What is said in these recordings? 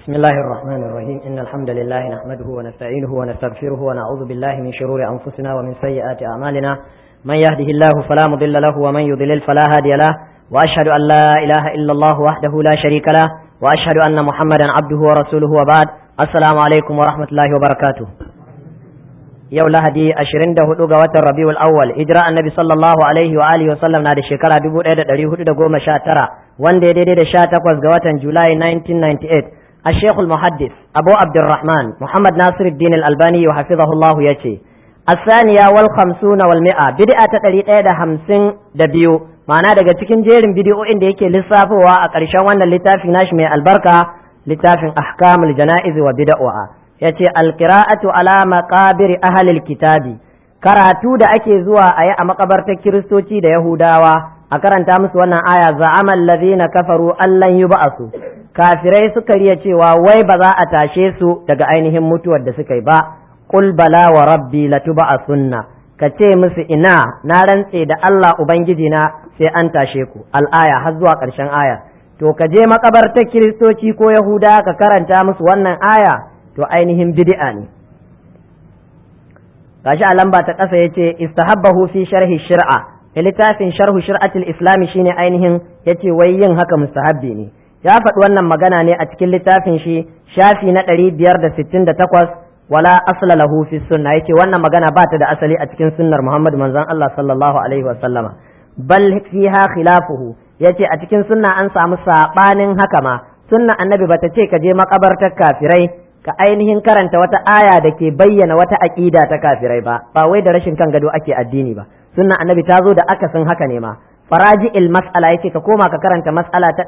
بسم الله الرحمن الرحيم إن الحمد لله نحمده ونستعينه ونستغفره ونعوذ بالله من شرور أنفسنا ومن سيئات أعمالنا من يهده الله فلا مضل له ومن يضلل فلا هادي له وأشهد أن لا إله إلا الله وحده لا شريك له وأشهد أن محمدا عبده ورسوله وبعد السلام عليكم ورحمة الله وبركاته yau lahadi 24 ga watan rabiul awwal hijira annabi sallallahu alaihi wa alihi wa sallam na da shekara 1419 wanda ya daidai da 18 ga watan julai 1998 الشيخ المحدث أبو عبد الرحمن محمد ناصر الدين الألباني وحفظه الله يتي الثانية والخمسون والمئة بدأت تقريد إيدا همسين دبيو معناه daga cikin jerin bidiyoyin da yake lissafowa a ƙarshen wannan littafin nashi mai albarka littafin ahkamul janaiz wa bid'ah yace alqira'atu ala maqabir ahli alkitabi karatu da ake zuwa ayi a makabartar kiristoci da yahudawa a karanta musu wannan aya za'amal ladina kafaru allan yub'asu kafirai suka riya cewa wai ba za a tashe su daga ainihin mutuwar da suka yi ba qul bala wa rabbi latub'asunna kace musu ina na rantse da Allah ubangiji na sai an tashe ku al-aya har zuwa ƙarshen aya to ka je makabartar kiristoci ko yahuda ka karanta musu wannan aya to ainihin bid'a ne gashi a lamba ta ƙasa yace istahabbahu fi sharhi shir'a littafin sharhu shir'atul islam shine ainihin yace wai yin haka mustahabbi ne ya faɗi wannan magana ne a cikin littafin shi shafi na 568 wala asla lahu fi sunna yace wannan magana ba ta da asali a cikin sunnar Muhammad manzon Allah sallallahu alaihi wa sallama bal fiha khilafuhu yace a cikin sunna an samu sabanin haka ma sunna annabi bata ce ka je makabartar kafirai ka ainihin karanta wata aya da ke bayyana wata aqida ta kafirai ba wai da rashin kan gado ake addini ba sunna annabi ta zo da akasin haka ne ma faraji'il mas'ala yace ka koma ka karanta mas'ala ta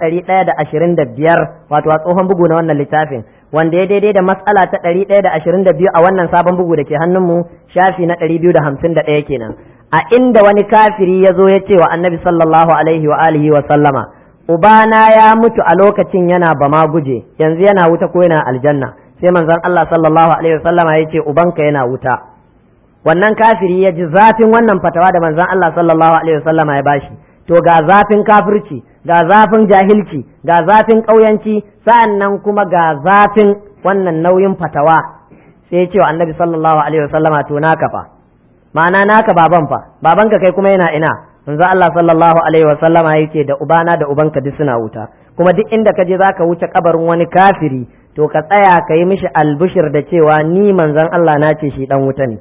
125 wato a tsohon bugu na wannan littafin wanda ya daidai da mas'ala ta 122 a wannan sabon bugu da ke hannunmu shafi na 251 kenan a inda wani kafiri ya zo ya ce wa annabi sallallahu alaihi wa alihi wa sallama ubana ya mutu a lokacin yana bama guje yanzu yana wuta ko yana aljanna sai manzon Allah sallallahu alaihi wa sallama ya ce ubanka yana wuta wannan kafiri ya ji zafin wannan fatawa da manzon Allah sallallahu alaihi wa sallama ya bashi to ga zafin kafirci ga zafin jahilci ga zafin ƙauyanci sa'annan kuma ga zafin wannan nauyin fatawa sai ya ce wa annabi sallallahu alaihi wasallama to naka fa ma'ana naka baban fa babanka kai kuma yana ina manzo Allah sallallahu alaihi wasallama yake da ubana da ubanka duk suna wuta kuma duk inda ka je zaka wuce kabarin wani kafiri to ka tsaya ka yi mishi albushir da cewa ni manzon Allah na ce shi dan wuta ne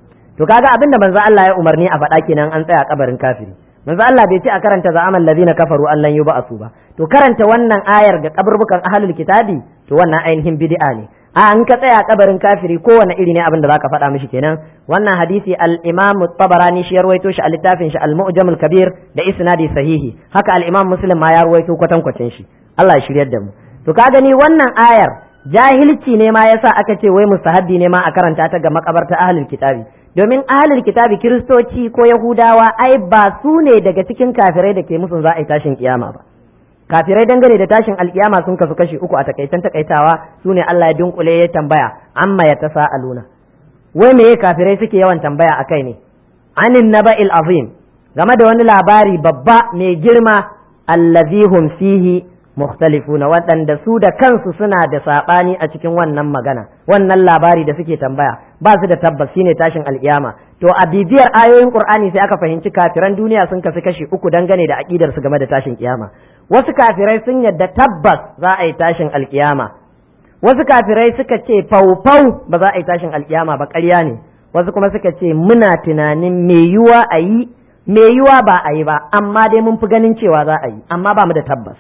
to kaga abinda manzo Allah ya umarni a faɗa kenan an tsaya kabarin kafiri manzo Allah bai ce a karanta za'amal ladina kafaru allan yub'asu ba to karanta wannan ayar ga kaburbukan ahlul kitabi to wannan ainihin bid'a ne a an ka tsaya kabarin kafiri kowane iri ne abin da zaka faɗa mishi kenan wannan hadisi al-Imam at-Tabarani shi ya ruwaito shi a littafin shi al-Mu'jam al-Kabir da isnadi sahihi haka al-Imam Muslim ma ya ruwaito kwatankwacin shi Allah ya shiryar da mu to ka gani wannan ayar jahilci ne ma yasa aka ce wai mustahabbi ne ma a karanta ta ga makabarta ahlul kitabi domin ahlul kitabi kiristoci ko yahudawa ai ba su ne daga cikin kafirai da ke musun za a yi tashin kiyama ba kafirai dangane da tashin alkiyama sun kasu kashi uku a takaitan takaitawa su ne Allah ya dunkule ya tambaya amma ya tasa'aluna wai me kafirai suke yawan tambaya akai ne anin naba'il azim game da wani labari babba mai girma allazi hum fihi mukhtalifuna waɗanda su da kansu suna da saɓani a cikin wannan magana wannan labari da suke tambaya ba su da tabbas shine tashin alkiyama to a bibiyar ayoyin qur'ani sai aka fahimci kafiran duniya sun kasu kashi uku dangane da aqidar su game da tashin kiyama wasu kafirai sun yadda tabbas za a yi tashin alkiyama wasu kafirai suka ce faufau ba za a yi tashin alkiyama ba ƙarya ne wasu kuma suka ce muna tunanin me yiwa a yi me yiwa ba a yi ba amma dai mun fi ganin cewa za a yi amma ba mu da tabbas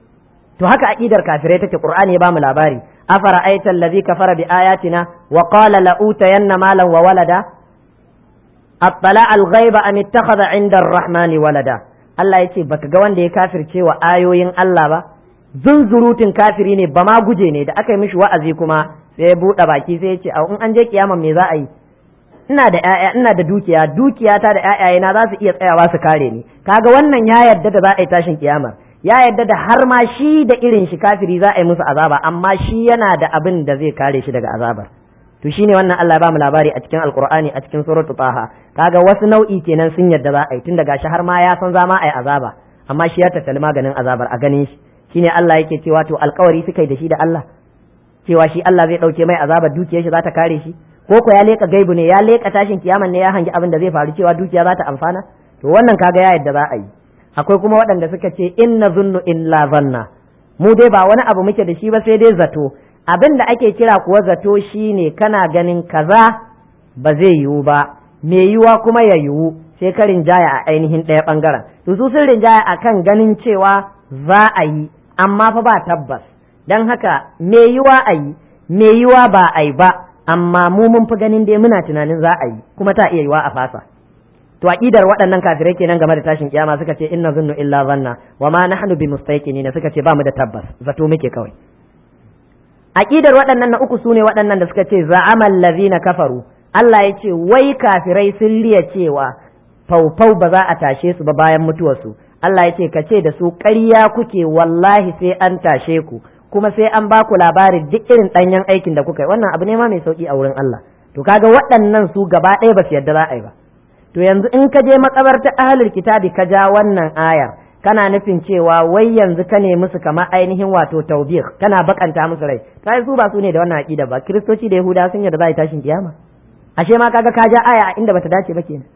to haka aqidar kafirai take qur'ani ya bamu labari afara aita allazi kafara bi ayatina wa qala la utayanna malan wa walada attala al-ghaiba am ittakhadha 'inda ar-rahmani walada Allah yace baka ga wanda ya kafirce wa ayoyin Allah ba zunzurutun kafiri ne ba ma guje ne da aka yi mishi wa'azi kuma sai ya buɗe baki sai ya ce in an je kiyama me za a yi ina da ƴaƴa ina da dukiyata da ƴaƴaye na za su iya tsayawa su kare ni kaga wannan ya yarda da za a yi tashin kiyama ya yadda da har ma shi da irin shi kafiri za a yi musu azaba amma shi yana da abin da zai kare shi daga azabar to shine wannan Allah ya ba mu labari a cikin alqur'ani a cikin suratul taha kaga wasu nau'i kenan sun yadda za a yi tun daga shi har ma ya san zama a yi azaba amma shi ya tattali maganin azabar a ganin shi shine Allah yake cewa to alƙawari suka yi da shi da Allah cewa shi Allah zai ɗauke mai azabar dukiyar shi za ta kare shi, ko ya leka gaibu ne, ya leka tashin kiyaman ne, ya hangi abin da zai faru cewa dukiya za ta amfana. To wannan kaga ya yadda za a yi. Akwai kuma waɗanda suka ce inna zunnu illa zanna, mu dai ba wani abu muke da shi ba sai dai zato. Abin da ake kira kuwa zato shine kana ganin kaza ba zai yiwu ba, me yiwuwa kuma ya yiwu, sai ka rinjaya a ainihin ɗaya ɓangaren. To su sun rinjaya akan ganin cewa za a yi, amma fa ba tabbas. Don haka me yiwuwa a yi, me yiwuwa ba a yi ba, amma mu mun fi ganin dai muna tunanin za a yi, kuma ta iya yiwuwa a fasa. To aqidar waɗannan kafirai kenan game da tashin kiyama suka ce inna zunnu illa zanna wa ma nahnu bimustaqinin, suka ce ba mu da tabbas, zato muke kawai. Aqidar waɗannan na uku sune waɗannan da suka ce za'amal ladzina kafaru, Allah ya ce wai kafirai sun riya cewa faufau ba za a tashe su ba bayan mutuwarsu. Allah ya ce ka ce da su ƙarya kuke, wallahi sai an tashe ku, kuma sai an ba ku labarin duk irin ɗanyen aikin da kuka yi. Wannan abu ne ma mai sauki a wurin Allah. To kaga waɗannan su gaba ɗaya ba su yarda za a yi ba. To yanzu in ka je makabarta ahlul kitabi ka ja wannan ayar, kana nufin cewa wai yanzu ka ne musu kamar ainihin wato taubih, kana bakanta musu rai. Kai su ba su ne da wannan aqida ba, kiristoci da yahuda sun yarda za a yi tashin kiyama. Ashe ma kaga ka ja aya inda bata dace ba kenan.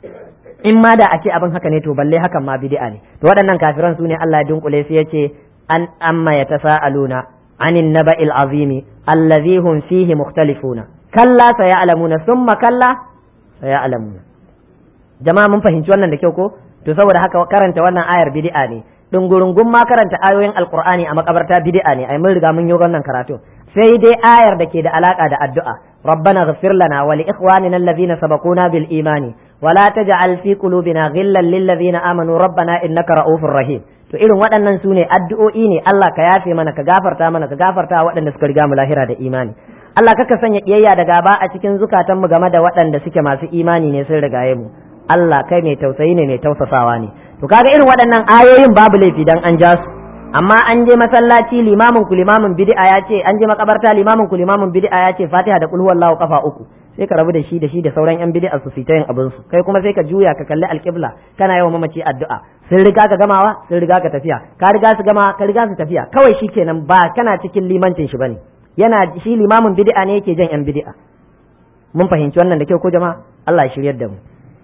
In ma da a ce abin haka ne to balle hakan ma bid'a ne. To waɗannan kafiran su ne Allah ya dunkule su yace an amma yatasaaluna anin naba'il azimi allazi hum fihi mukhtalifuna kalla sayalamuna thumma kalla sayalamuna. Jama'a mun fahimci wannan da kyau ko? To saboda haka karanta wannan ayar bid'a ne. Dungurungun ma karanta ayoyin alqur'ani a makabarta bid'a ne. Ai mun riga mun yi wannan karatu. Sai dai ayar da ke da alaka da addu'a. Rabbana ighfir lana wa li ikhwanina alladhina sabaquna bil imani wa la taj'al fi qulubina ghillan lil ladzina amanu rabbana innaka ra'ufur rahim. To irin waɗannan su ne addu'o'i ne, Allah ka yafe mana, ka gafarta mana, ka gafarta waɗanda suka riga mu lahira da imani. Allah kaka sanya kiyayya da gaba a cikin zukatanmu game da waɗanda suke masu imani ne sun rigaye mu. Allah kai mai tausayi ne, mai tausasawa ne. To kaga irin waɗannan ayoyin babu laifi dan an ja su, amma an je masallaci limamin ku limamin bid'a ya ce, an je makabarta limamin ku limamin bid'a ya ce Fatiha da qul huwallahu kafa 3, sai ka rabu da shi da sauran yan bid'a su fita yin abin su, kai kuma sai ka juya ka kalli alqibla kana yawan mamaci addu'a. Sun riga ka gamawa, sun riga ka tafiya, ka riga su gama, ka riga su tafiya, kawai shikenan ba kana cikin limancin shi bane, yana shi limamin bid'a ne yake jan yan bid'a. Mun fahimci wannan da kyau ko jama'a? Allah ya shiryar da mu.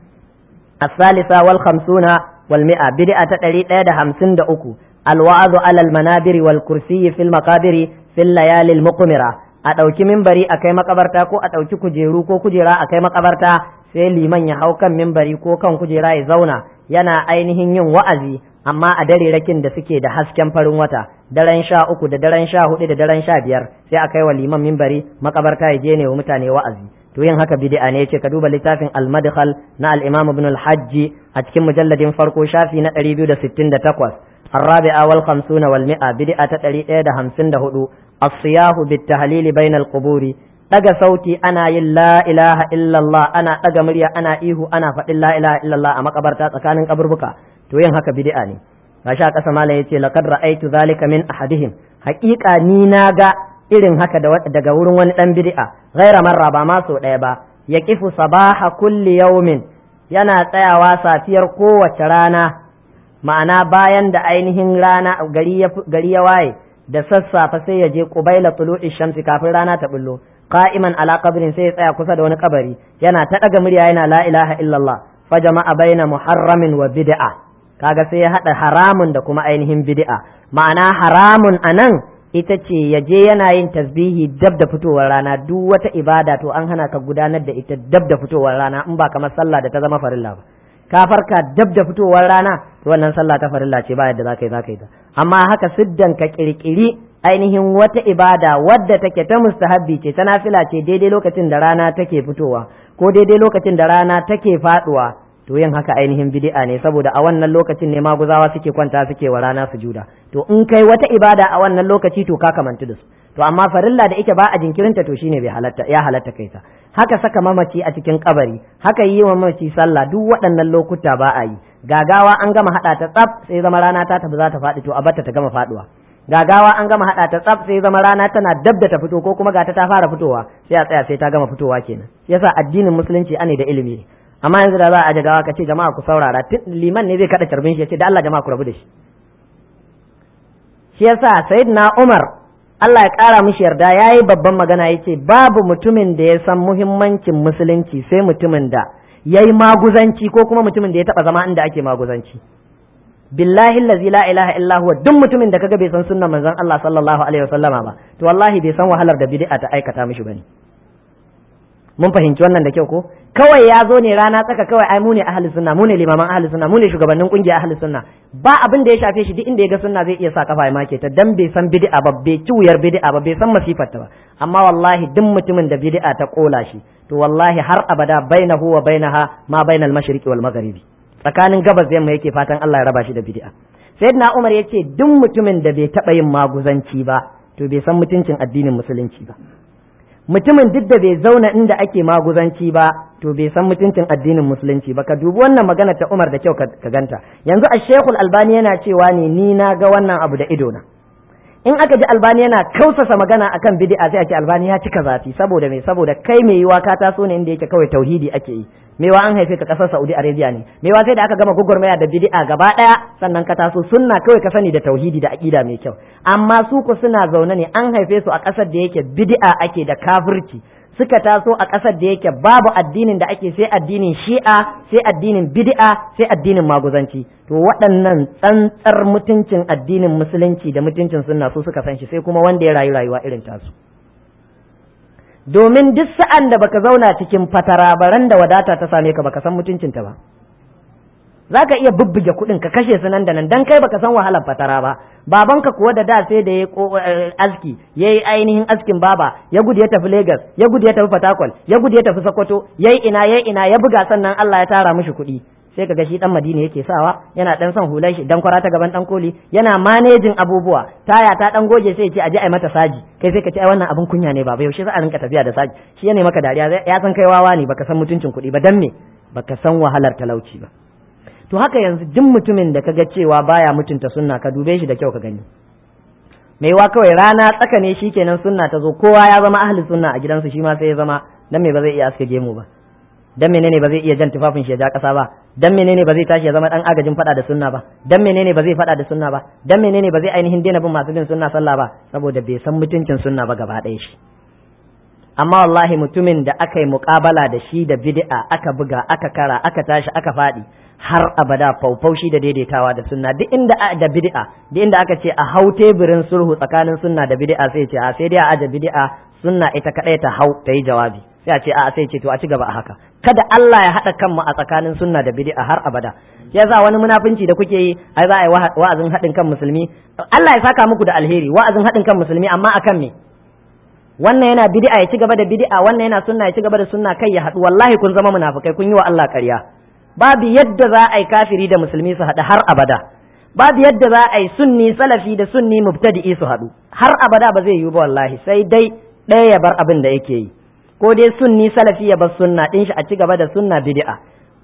الثالثة والخمسون والمئة بدعة تقريد همسن دأكو الوعظ على المنابر والكرسي في المقابر في الليالي المقمرة أتوكي منبري أكي مقبرتا كو أتوكي كجيرو كو كجيرا أكي مقبرتا sai liman ya hau kan mimbari ko kan kujera ya zauna yana ainihin yin wa'azi, amma a dare rakin da suke da hasken farin wata, daren 13 da daren 14 da daren 15 sai a kai wa liman mimbari makabarta ya je ne wa mutane wa'azi. To yin haka bid'a ne. Yace ka duba littafin al-madkhal na al-imam ibn al-hajj a cikin mujalladin farko shafi na 268, الرابعة والخمسون والمئة بدعة تقريد 54 الصياح بالتهليل بين القبور. daga sauti ana yin la ilaha illallah, ana daga murya ana ihu ana faɗin la ilaha illallah a makabarta tsakanin kaburbuka. To yin haka bid'a ne. gashi a ƙasa malam yace laqad ra'aytu zalika min ahadihim, haƙiƙa ni na ga irin haka daga wurin wani dan bid'a, ghaira marra ba ma so ɗaya ba, yaqifu sabaha kulli yawmin, yana tsayawa safiyar kowace rana, ma'ana bayan da ainihin rana gari ya waye da sassafe sai ya je qubaila tulu'i shamsi, kafin rana ta bullo, qa'iman ala qabrin, sai ya tsaya kusa da wani kabari yana ta daga murya yana la ilaha illallah, fa jama'a baina muharramin wa bid'a. Kaga sai ya hada haramun da kuma ainihin bid'a. Ma'ana haramun anan ita ce ya je yana yin tasbihi dab da fitowar rana, duk wata ibada to an hana ka gudanar da ita dab da fitowar rana, in ba kamar sallah da ta zama farilla ba. Ka farka dab da fitowar rana, to wannan sallah ta farilla ce ba yadda za ka yi ta. Amma haka siddan ka kirkiri ainihin wata ibada wadda take ta mustahabbi ce, ta nafila ce, daidai lokacin da rana take fitowa ko daidai lokacin da rana take faduwa, to yin haka ainihin bid'a ne, saboda a wannan lokacin ne maguzawa suke kwanta suke wa rana sujuda. To in kai wata ibada a wannan lokaci to ka kamantu da su. To amma farilla da ike ba a jinkirinta to shine bai halatta, ya halatta kai ta. Haka saka mamaci a cikin kabari, haka yi wa mamaci sallah, duk waɗannan lokuta ba a yi. Gagawa an gama hada ta tsaf sai zama rana ta tafi za ta faɗi, to a batta ta gama faduwa. Gagawa an gama hada ta tsaf sai zama rana tana dab da ta fito ko kuma gata ta fara fitowa, sai a tsaya sai ta gama fitowa kenan. Yasa addinin musulunci ane da ilimi. Amma yanzu da za a gawa ka ce jama'a ku saurara, liman ne zai kada carbin shi ya ce da Allah jama'a ku rabu da shi. Shi yasa sayyidina Umar Allah ya ƙara mishi yarda yayi babban magana yace babu mutumin da ya san muhimmancin musulunci sai mutumin da yayi maguzanci ko kuma mutumin da ya taba zama inda ake maguzanci billahi allazi la ilaha illa huwa duk mutumin da kaga bai san sunnar manzon Allah sallallahu alaihi wasallama ba to wallahi bai san wahalar da bid'a ta aikata mishi bane mun fahimci wannan da kyau ko kawai ya zo ne rana tsaka kawai ai mu ne ahli sunna mu ne limaman ahli sunna mu ne shugabannin kungiya ahli sunna ba abin da ya shafe shi duk inda ya ga sunna zai iya sa kafa ya make ta dan bai san bid'a ba bai ci wuyar bid'a ba bai san masifar ta ba amma wallahi duk mutumin da bid'a ta kola shi to wallahi har abada bainahu wa bainaha ma bainal mashriqi wal magharibi tsakanin gabas da yamma yake fatan Allah ya raba shi da bid'a sayyidina Umar yace duk mutumin da bai taba yin maguzanci ba to bai san mutuncin addinin musulunci ba mutumin duk da bai zauna inda ake maguzanci ba to bai san mutuncin addinin musulunci ba ka dubi wannan magana ta Umar da kyau ka ganta yanzu a Sheikhul Albani yana cewa ne ni na ga wannan abu da idona in aka ji Albani yana kausasa magana akan bid'a sai a ce Albani ya cika zafi saboda me saboda kai mai yiwa ka taso ne inda yake kawai tauhidi ake yi mewa an haife ka kasar Saudi Arabia ne mewa sai da aka gama gugurmaya da bid'a gaba daya sannan ka taso sunna kawai ka sani da tauhidi da aqida mai kyau amma su ku suna zaune ne an haife su a kasar da yake bid'a ake da kafirci suka taso a kasar da yake babu addinin da ake sai addinin Shi'a sai addinin bid'a sai addinin maguzanci to waɗannan tsantsar mutuncin addinin musulunci da mutuncin sunna su suka san shi sai kuma wanda ya rayu rayuwa irin tasu domin duk sa'an da baka zauna cikin fatara baran da wadata ta same ka baka san mutuncinta ba zaka iya bubbuge kuɗin ka kashe su nan da nan dan kai baka san wahalar fatara ba babanka kuwa da sai da ya aski yayi ainihin askin baba ya gudu ya tafi Lagos ya gudu ya tafi Fatakwal ya gudu ya tafi Sokoto yayi ina ya buga sannan Allah ya tara mishi kuɗi sai kaga shi dan Madina yake sawa yana dan son hular shi dan kwara ta gaban dan koli yana manejin abubuwa taya ta dan goje sai ya ce aje ai mata saji kai sai ka ce ai wannan abun kunya ne baba yaushe za a rinka tafiya da saji shi ne maka dariya ya san kai wawa ne baka san mutuncin kuɗi ba dan me baka san wahalar talauci ba to haka yanzu duk mutumin da kaga cewa baya mutunta sunna ka dube shi da kyau ka gani mai wa kawai rana tsaka ne shikenan sunna ta zo kowa ya zama ahli sunna a gidansu shi ma sai ya zama dan me ba zai iya aske gemu ba dan menene ba zai iya jan tufafin shi ya ja kasa ba dan menene ba zai tashi ya zama dan agajin fada da sunna ba dan menene ba zai fada da sunna ba dan menene ba zai ainihin daina bin masu bin sunna sallah ba saboda bai san mutuncin sunna ba gaba ɗaya shi amma wallahi mutumin da aka yi muƙabala da shi da bid'a aka buga aka kara aka tashi aka faɗi har abada faufaushi da daidaitawa da sunna duk inda da bid'a duk inda aka ce a hau teburin sulhu tsakanin sunna da bid'a sai ce a sai dai a aje bid'a sunna ita kadai ta hau ta yi jawabi sai a ce a sai ce to a ci gaba a haka kada Allah ya haɗa kanmu a tsakanin sunna da bid'a har abada yasa wani munafinci da kuke yi ai za a yi wa'azin haɗin kan musulmi Allah ya saka muku da alheri wa'azin haɗin kan musulmi amma akan me wannan yana bid'a ya ci gaba da bid'a wannan yana sunna ya ci gaba da sunna kai ya haɗu wallahi kun zama munafikai kun yi wa Allah ƙarya babu yadda za a yi kafiri da musulmi su haɗu har abada babu yadda za a yi sunni salafi da sunni mubtadi'i su haɗu har abada ba zai yi ba wallahi sai dai ɗaya ya bar abin da yake yi ko dai sunni salafi ya bar sunna din shi a ci gaba da sunna bid'a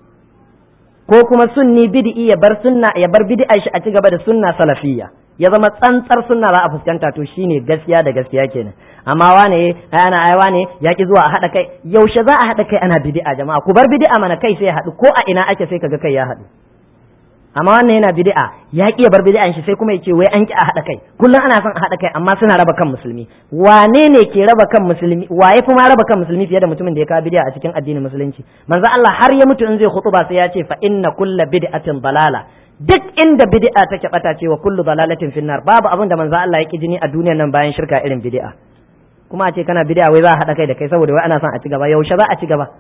ko kuma sunni bid'i ya bar sunna ya bar bid'a shi a ci gaba da sunna salafiyya ya zama tsantsar sunna za a fuskanta to shine gaskiya da gaskiya kenan amma wane ya ki zuwa a haɗa kai yaushe za a haɗa kai ana bid'a jama'a ku bar bid'a mana kai sai ya haɗu ko a ina ake sai kaga kai ya haɗu amma wannan yana bid'a ya ki ya bar bid'an shi sai kuma yace wai an ki a haɗa kai kullum ana son a haɗa kai amma suna raba kan musulmi wane ne ke raba kan musulmi waye kuma raba kan musulmi fiye da mutumin da ya kawo bid'a a cikin addinin musulunci manzo Allah har ya mutu in zai khutuba sai ya ce fa inna kulla bid'atin balala duk inda bid'a take bata ce wa kullu dalalatin finnar babu abin da manzo Allah ya ki jini a duniyar nan bayan shirka irin bid'a kuma a ce kana bid'a wai za a haɗa kai da kai saboda wai ana son a ci gaba yaushe za a ci gaba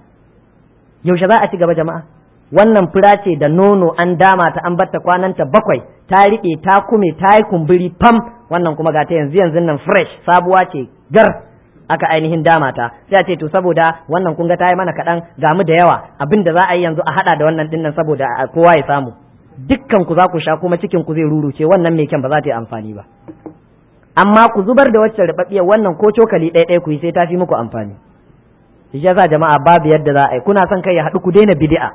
jama'a wannan fura ce da nono an dama ta an batta kwananta 7 ta riƙe ta kume ta yi kumburi fam wannan kuma ga ta yanzu nan fresh sabuwa ce gar aka ainihin dama ta sai a ce to saboda wannan kun ga ta yi mana kaɗan ga mu da yawa abin da za a yi yanzu a haɗa da wannan dinnan saboda kowa ya samu dukkan ku za ku sha kuma cikin ku zai ruruce wannan mai kyan ba za ta yi amfani ba amma ku zubar da wacce rubabbiyar wannan ko cokali ɗaya ku yi sai ta fi muku amfani shi yasa jama'a babu yadda za a yi kuna son kai ya haɗu ku daina bid'a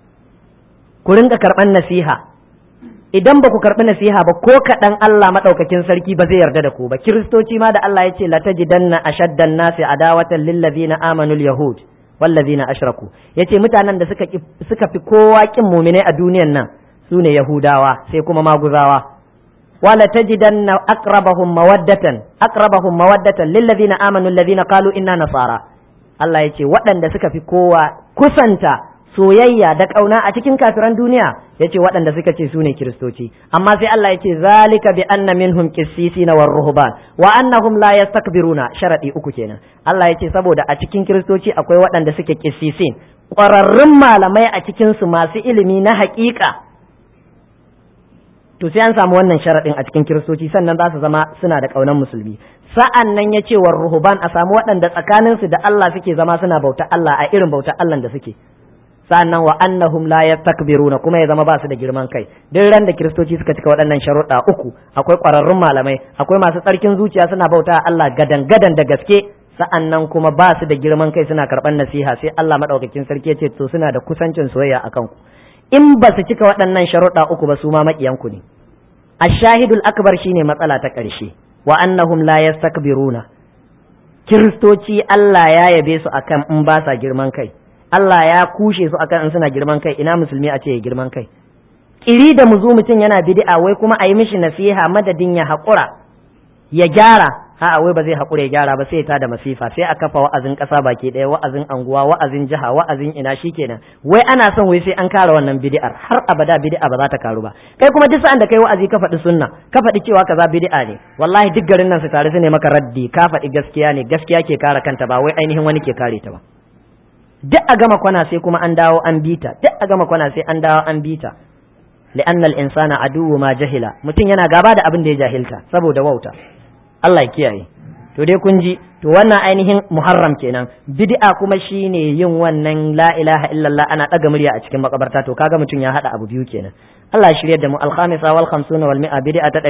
ku rinka karɓar nasiha idan ba ku karɓi nasiha ba ko kaɗan Allah maɗaukakin sarki ba zai yarda da ku ba kiristoci ma da Allah ya ce la tajidanna ashaddan nasi adawatan lil ladina amanu al yahud wal ladina ashraku yace mutanen da suka fi kowa kin mu'minai a duniyan nan sune yahudawa sai kuma maguzawa wala tajidanna aqrabahum mawaddatan lil ladina amanu alladhina qalu inna nasara Allah yace waɗanda suka fi kowa kusanta soyayya da kauna a cikin kafiran duniya yace waɗanda suka ce su ne kiristoci amma sai Allah yace zalika bi anna minhum qissisina war ruhban wa annahum la yastakbiruna sharadi uku kenan Allah yace saboda a cikin kiristoci akwai waɗanda suke qissisin ƙwararrun malamai a cikin su masu ilimi na haƙiƙa to sai an samu wannan sharadin a cikin kiristoci sannan za su zama suna da kaunan musulmi sa'an nan yace war ruhban a samu waɗanda tsakaninsu da Allah suke zama suna bauta Allah a irin bauta Allah da suke sannan wa annahum la yastakbiruna kuma ya zama ba su da girman kai duk ran da kiristoci suka cika waɗannan sharuɗa uku akwai ƙwararrun malamai akwai masu tsarkin zuciya suna bauta Allah gadan da gaske sa'annan kuma ba su da girman kai suna karɓar nasiha sai Allah madaukakin sarki ya ce to suna da kusancin soyayya akan ku in ba su cika waɗannan sharuɗa uku ba su ma maƙiyanku ne ashahidul akbar shine matsala ta ƙarshe wa annahum la yastakbiruna kiristoci Allah ya yabe su akan in ba sa girman kai Allah ya kushe su akan in suna girman kai ina musulmi a ce ya girman kai kiri da muzu mutum yana bid'a wai kuma a yi mishi nasiha madadin ya haƙura ya gyara wai ba zai haƙura ya gyara ba sai ya tada masifa sai a kafa wa'azin ƙasa baki ɗaya wa'azin anguwa wa'azin jiha wa'azin ina shikenan wai ana son wai sai an kare wannan bid'ar har abada bid'a ba za ta karu ba kai kuma duk sa'an da kai wa'azi ka faɗi sunna ka faɗi cewa kaza bid'a ne wallahi duk garin nan su tare su ne maka raddi ka faɗi gaskiya ne gaskiya ke kare kanta ba wai ainihin wani ke kare ta ba duk a gama kwana sai kuma an dawo an bita duk a gama kwana sai an dawo an bita li'anna al-insana aduwwu ma jahila mutum yana gaba da abin da ya jahilta saboda wauta Allah ya kiyaye to dai kun ji to wannan ainihin muharram kenan bid'a kuma shine yin wannan la ilaha illallah ana daga murya a cikin makabarta to kaga mutum ya hada abu biyu kenan Allah ya shirye da mu al-khamisa wal 50 wal 100 bid'a ta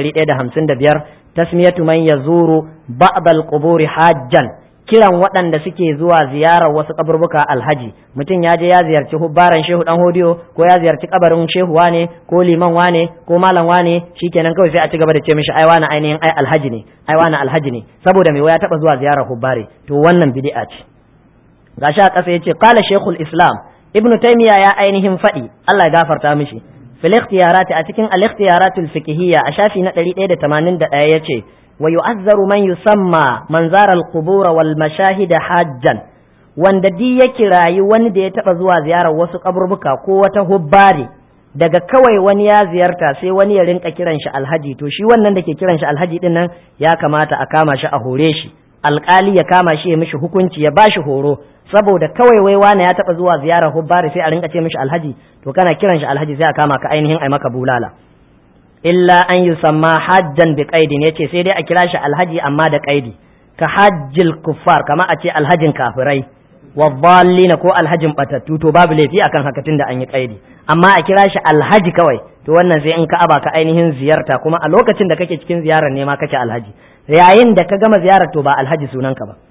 155 tasmiyatu man yazuru ba'd al-qubur hajjan kiran waɗanda suke zuwa ziyarar wasu kaburbuka alhaji mutum ya je ya ziyarci hubbaran shehu dan hodiyo ko ya ziyarci kabarin shehu wane ko liman wane ko malam wane shikenan kawai sai a ci gaba da ce mishi ai wani ainihin ai alhaji ne ai wani alhaji ne saboda me ya taba zuwa ziyarar hubbare to wannan bid'a ce gashi a ƙasa yace qala shaykhul islam ibnu taymiya ya ainihin faɗi Allah ya gafarta mishi fil ikhtiyarat a cikin al ikhtiyaratul fiqhiyya a shafi na 181 yace ويعذر من يسمى منظار القبور والمشاهد حاجا wanda di ya kirayi wani da ya taba zuwa ziyarar wasu kaburbuka ko wata hubbari daga kawai wani ya ziyarta sai wani ya rinka kiran shi alhaji to shi wannan da ke kiran shi alhaji din nan ya kamata a kama shi a hore shi alkali ya kama shi ya mishi hukunci ya bashi horo saboda kawai wai wani ya taba zuwa ziyarar hubbari sai a rinka ce mishi alhaji to kana kiran shi alhaji sai a kama ka ainihin ai maka bulala illa an yusamma hajjan bi qaidin yace sai dai a kira shi alhaji amma da qaidi ka hajjil kuffar kama a ce alhajin kafirai wa dhallina ko alhajin batattu to babu laifi akan haka tunda an yi qaidi amma a kira shi alhaji kawai to wannan sai in ka aba ka ainihin ziyarta kuma a lokacin da kake cikin ziyarar ne ma kake alhaji yayin da ka gama ziyarar to ba alhaji sunanka ba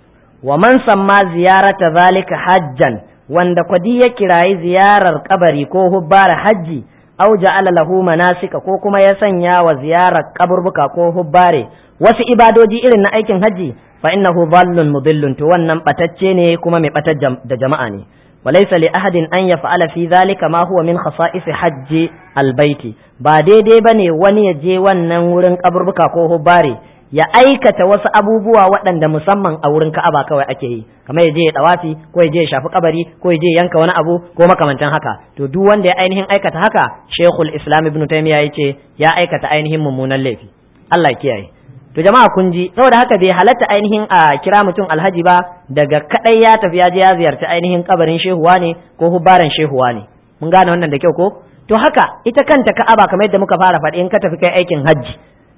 wa man samma ziyarata zalika hajjan wanda kwadi ya kirayi ziyarar kabari ko hubbara hajji aw ja'ala lahu manasika ko kuma ya sanya wa ziyarar kaburbuka ko hubbare wasu ibadoji irin na aikin haji fa innahu dhallun mudillun to wannan batacce ne kuma mai batar da jama'a ne walaysa li ahadin an yaf'ala fi dhalika ma huwa min khasa'is hajji albayti ba daidai bane wani ya je wannan wurin kaburbuka ko hubbare ya aikata wasu abubuwa waɗanda musamman a wurin Ka'aba kawai ake yi kamar ya je ya dawafi ko ya je ya shafi kabari ko ya je ya yanka wani abu ko makamantan haka to duk wanda ya ainihin aikata haka Sheikhul Islam Ibn Taymiyyah yace ya aikata ainihin mummunan laifi Allah ya kiyaye to jama'a kun ji saboda haka bai halatta ainihin a kira mutum alhaji ba daga kadai ya tafi ya je ya ziyarci ainihin kabarin shehuwa ne ko hubbaran shehuwa ne mun gane wannan da kyau ko to haka ita kanta Ka'aba kamar yadda muka fara faɗi in ka tafi kai aikin hajji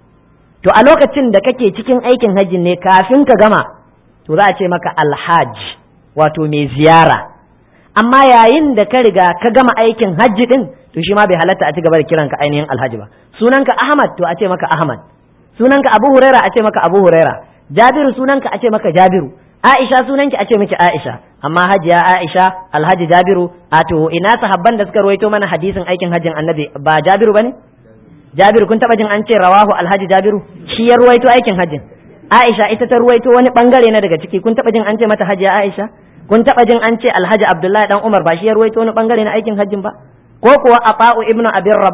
to a lokacin da kake cikin aikin hajji ne kafin ka gama to za a ce maka alhaj wato mai ziyara amma yayin da ka riga ka gama aikin hajji din to shi ma bai halatta a ci gaba da kiranka ainihin alhaji ba sunanka Ahmad to a ce maka Ahmad sunanka Abu Huraira a ce maka Abu Huraira Jabiru sunanka a ce maka Jabiru Aisha sunanki a ce miki Aisha amma hajiya Aisha alhaji Jabiru a to ina sahabban da suka ruwaito mana hadisin aikin hajjin annabi ba Jabiru bane Jabiru kun taba jin an ce rawahu alhaji Jabiru shi ya ruwaito aikin hajjin Aisha ita ta ruwaito wani bangare na daga ciki kun taba jin an ce mata hajiya Aisha kun taba jin an ce alhaji Abdullahi dan Umar ba shi ya ruwaito wani bangare na aikin hajjin ba ko kuwa Ata'u ibnu Abi Rabah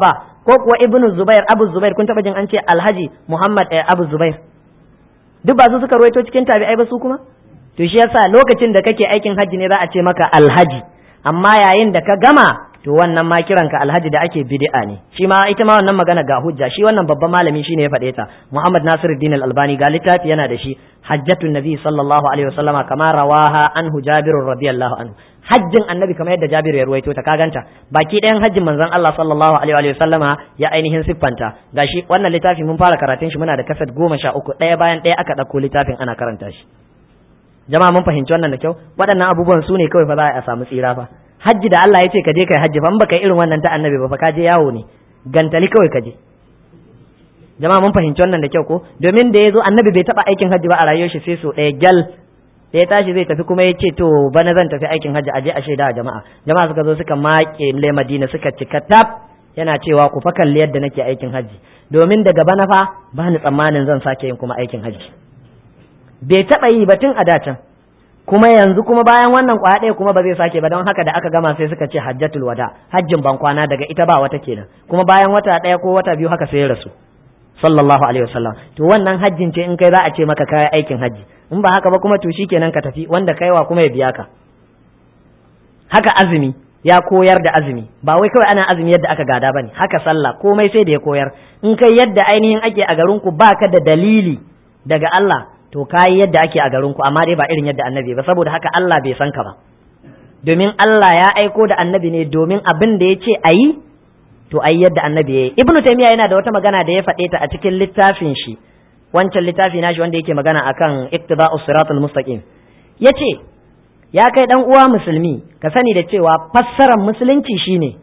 ko kuwa ibnu Zubair Abu Zubair kun taba jin an ce Alhaji Muhammad Abu Zubair duk ba su suka ruwaito cikin tabi'ai ba su kuma to shi yasa lokacin da kake aikin hajji ne za a ce maka alhaji amma yayin da ka gama to wannan ma kiranka alhaji da ake bid'a ne shi ma ita ma wannan magana ga hujja shi wannan babban malami shine ya faɗe ta Muhammad Nasiruddin Al-Albani ga littafi yana da shi hajjatun nabi sallallahu alaihi wasallama kama rawaha anhu Jabir radiyallahu anhu hajjin annabi kamar yadda Jabir ya ruwaito ta kaganta baki ɗayan hajjin manzon Allah sallallahu alaihi wasallama ya ainihin siffanta gashi wannan littafi mun fara karatun shi muna da kasat 13 ɗaya bayan ɗaya aka ɗauko littafin ana karanta shi jama'a mun fahimci wannan da kyau waɗannan abubuwan su ne kawai fa za a samu tsira fa hajji da Allah ya ce ka je kai hajji fa in baka irin wannan ta annabi ba fa ka je yawo ne gantali kawai ka je jama'a mun fahimci wannan da kyau ko domin da yazo annabi bai taba aikin hajji ba a rayuwar shi sai so ɗaya gyal da ya tashi zai tafi kuma ya ce to bana zan tafi aikin hajji aje a shaida jama'a suka zo suka maƙe le Madina suka cika tab yana cewa ku fa kalli yadda nake aikin hajji domin daga bana fa ba ni tsammanin zan sake yin kuma aikin hajji bai taba yi ba tun a dacin kuma yanzu kuma bayan wannan kwaya ɗaya kuma ba zai sake ba don haka da aka gama sai suka ce hajjatul wada hajjin ban kwana daga ita ba wata kenan kuma bayan wata ɗaya ko wata biyu haka sai ya rasu sallallahu alaihi wasallam to wannan hajjin ce in kai za a ce maka kai aikin hajji in ba haka ba kuma to shikenan ka tafi wanda kaiwa kuma ya biya ka haka azumi ya koyar da azumi ba wai kawai ana azumi yadda aka gada bane haka sallah komai sai da ya koyar in kai yadda ainihin ake a garin ku baka da dalili daga Allah to kai yadda ake a garin ku amma dai ba irin yadda annabi ba saboda haka Allah bai san ka ba domin Allah ya aiko da annabi ne domin abin da ya ce ayi to ayi yadda annabi yayi ibnu taymiya yana da wata magana da ya faɗe ta a cikin littafin shi wancan littafi nashi wanda yake magana akan iqtida'us siratal mustaqim yace ya kai dan uwa musulmi ka sani da cewa fassarar musulunci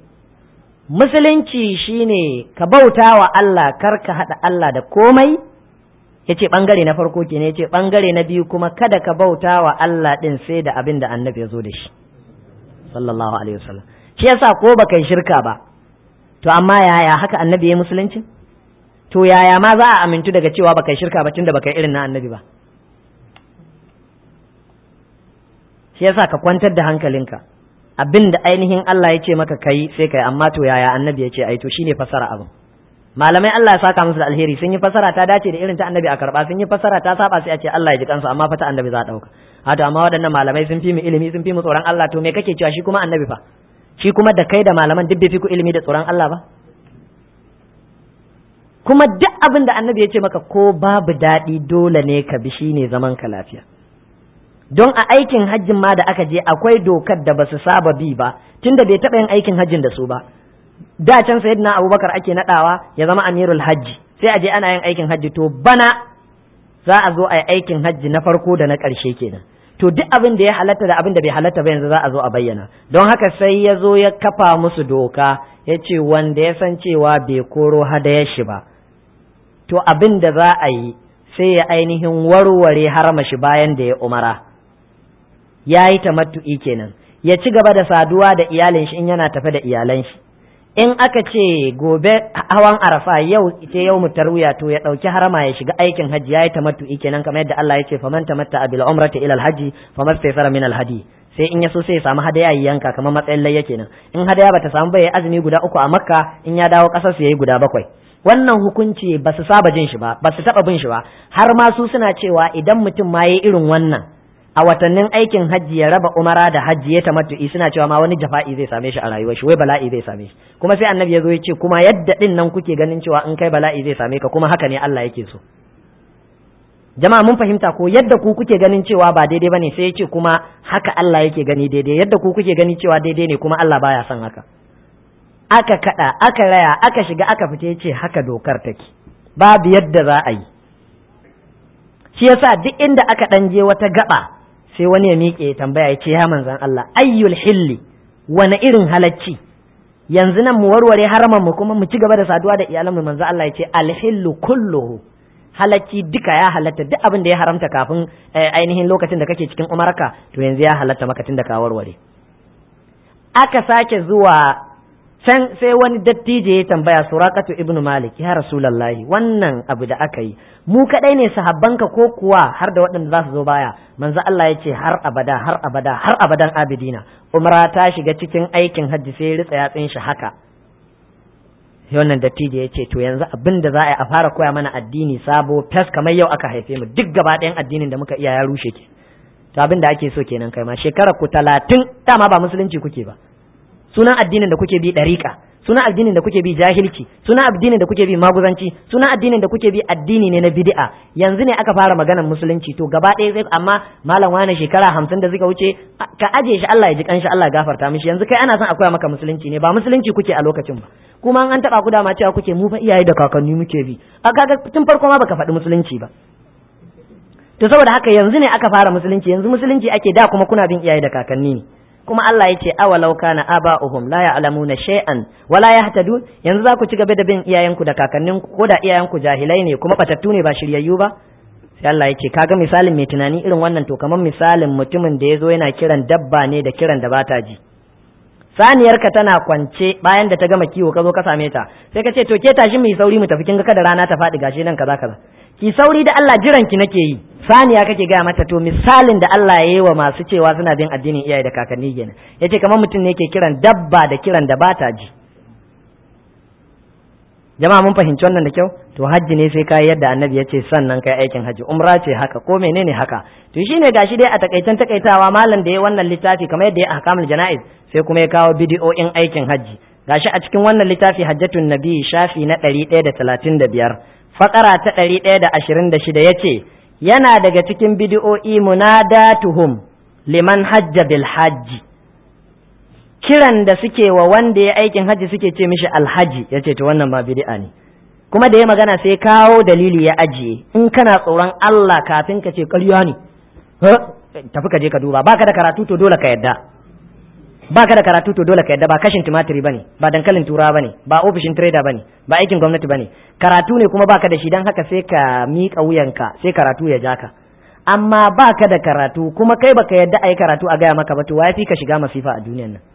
shine ka bauta wa Allah kar ka hada Allah da komai yace bangare na farko kenan yace bangare na biyu kuma kada ka bauta wa Allah din sai da abin da annabi ya zo da shi sallallahu alaihi wasallam shi yasa ko baka yi shirka ba to amma yaya haka annabi ya musulunci to yaya ma za a amintu daga cewa baka yi shirka ba tunda baka yi irin na annabi ba shi yasa ka kwantar da hankalinka abin da ainihin Allah ya ce maka kai sai kai amma to yaya annabi ya ce ai to shine fasara abin malamai Allah ya saka musu da alheri sun yi fasara ta dace da irin ta annabi a karba sun yi fasara ta saba sai a ce Allah ya ji kansu amma fa ta annabi za a dauka haka amma waɗannan malamai sun fi mu ilimi sun fi mu tsoron Allah to me kake cewa shi kuma annabi fa shi kuma da kai da malaman duk bai fi ku ilimi da tsoron Allah ba kuma duk abin da annabi ya ce maka ko babu daɗi dole ne ka bi shine zaman ka lafiya don a aikin hajjin ma da aka je akwai dokar da basu saba bi ba tunda bai taɓa yin aikin hajjin da su ba da can sayyidina Abubakar ake nadawa ya zama amirul hajji sai a je ana yin aikin hajji to bana za a zo a yi aikin hajji na farko da na ƙarshe kenan to duk abin da ya halatta da abin da bai halatta ba yanzu za a zo a bayyana don haka sai ya zo ya kafa musu doka ya ce wanda ya san cewa bai koro hadayar shi ba to abin da za a yi sai ya ainihin warware harama shi bayan da ya umara ya yi tamattu'i kenan ya ci gaba da saduwa da iyalin shi in yana tafe da iyalan shi in aka ce gobe hawan arafa yau ce yau mutarwiya to ya dauki harama ya shiga aikin hajji yayi tamattu'i kenan kamar yadda Allah ya ce faman tamatta bil umrati ila al hajji famastaysara min al hadi sai in ya so sai ya samu hadaya yanka kamar matsayin layya kenan in hadaya bata samu ba ya azumi guda 3 a makka in ya dawo kasar su yayi guda 7 wannan hukunci ba su saba jin shi ba ba su taba bin shi ba har ma su suna cewa idan mutum ma yayi irin wannan a watannin aikin hajji ya raba umara da hajji ya tamattu'i suna cewa ma wani jafa'i zai same shi a rayuwar shi wai bala'i zai same shi kuma sai annabi ya zo ya ce kuma yadda din nan kuke ganin cewa in kai bala'i zai same ka kuma haka ne Allah yake so jama'a mun fahimta ko yadda ku kuke ganin cewa ba daidai bane sai ya ce kuma haka Allah yake gani daidai yadda ku kuke gani cewa daidai ne kuma Allah baya son haka aka kada aka raya aka shiga aka fita ya ce haka dokar take babu yadda za a yi shi yasa duk inda aka dan je wata gaba sai wani ya miƙe ya tambaya ya ce ya manzan Allah ayyul hilli wani irin halacci yanzu nan mu warware haraman mu kuma mu ci gaba da saduwa da iyalan mu manzan Allah ya ce alhillu kulluhu halacci duka ya halatta duk abin da ya haramta kafin ainihin lokacin da kake cikin umarka to yanzu ya halatta maka tun da ka warware aka sake zuwa can sai wani dattijo ya tambaya Suraqatu ibn Malik ya Rasulullahi wannan abu da aka yi mu kadai ne sahabbanka ko kuwa har da waɗanda za su zo baya manzo Allah ya ce har abada har abada har abadan abidina umra ta shiga cikin aikin hajji sai ritsa yatsin shi haka wannan dattijo ya ce to yanzu abin da za a fara koya mana addini sabo fes kamar yau aka haife mu duk gaba ɗayan addinin da muka iya ya rushe ke to abin da ake so kenan kai ma shekarar ku 30 dama ba musulunci kuke ba sunan addinin da kuke bi ɗariƙa sunan addinin da kuke bi jahilci sunan addinin da kuke bi maguzanci sunan addinin da kuke bi addini ne na bid'a yanzu ne aka fara maganar musulunci to gaba ɗaya zai amma malam wani shekara 50 da suka wuce ka aje shi Allah ya ji kanshi Allah ya gafarta mishi yanzu kai ana son a koya maka musulunci ne ba musulunci kuke a lokacin ba kuma an taba ku dama cewa kuke mu fa iyaye da kakanni muke bi a kaga tun farko ma baka faɗi musulunci ba to saboda haka yanzu ne aka fara musulunci yanzu musulunci ake da kuma kuna bin iyaye da kakanni ne kuma Allah ya ce awalau kana aba'uhum la ya'lamuna shay'an wala yahtadun yanzu za ku ci gaba da bin iyayenku da kakanninku ko da iyayenku jahilai ne kuma batattu ne ba shiryayyu ba sai Allah ya ce kaga misalin mai tunani irin wannan to kamar misalin mutumin da yazo yana kiran dabba ne da kiran da bata ji saniyarka tana kwance bayan da ta gama kiwo ka zo ka same ta sai ka ce to ke tashi mu yi sauri mu tafi kin ga kada rana ta faɗi gashi nan kaza kaza ki sauri da Allah jiran ki nake yi saniya kake gaya mata to misalin da Allah ya yi wa masu cewa suna bin addinin iyaye da kakanni kenan yace kamar mutum ne yake kiran dabba da kiran da bata ji jama'a mun fahimci wannan da kyau to hajji ne sai kai yadda annabi ya ce sannan kai aikin hajji umra ce haka ko menene haka to shine gashi dai a takaitan takaitawa malam da ya wannan littafi kamar yadda ya ahkamul janaiz sai kuma ya kawo bidiyoyin aikin hajji gashi a cikin wannan littafi hajjatun nabi shafi na 135 fakara ta 126 yace yana daga cikin bidiyoyi munadatuhum liman hajja bil hajji kiran da suke wa wanda ya aikin hajji suke ce mishi alhaji yace to wannan ma bid'a ne kuma da ya magana sai kawo dalili ya ajiye in kana tsoron Allah kafin ka ce ƙarya ne tafi ka je ka duba baka da karatu to dole ka yadda baka da karatu to dole ka yadda ba kashin tumatiri bane ba dankalin turawa bane ba ofishin trader bane ba aikin gwamnati bane karatu ne kuma baka da shi dan haka sai ka miƙa wuyanka sai karatu ya jaka amma baka da karatu kuma kai baka yadda ai karatu a gaya maka ba to wai fi ka shiga masifa a duniyar nan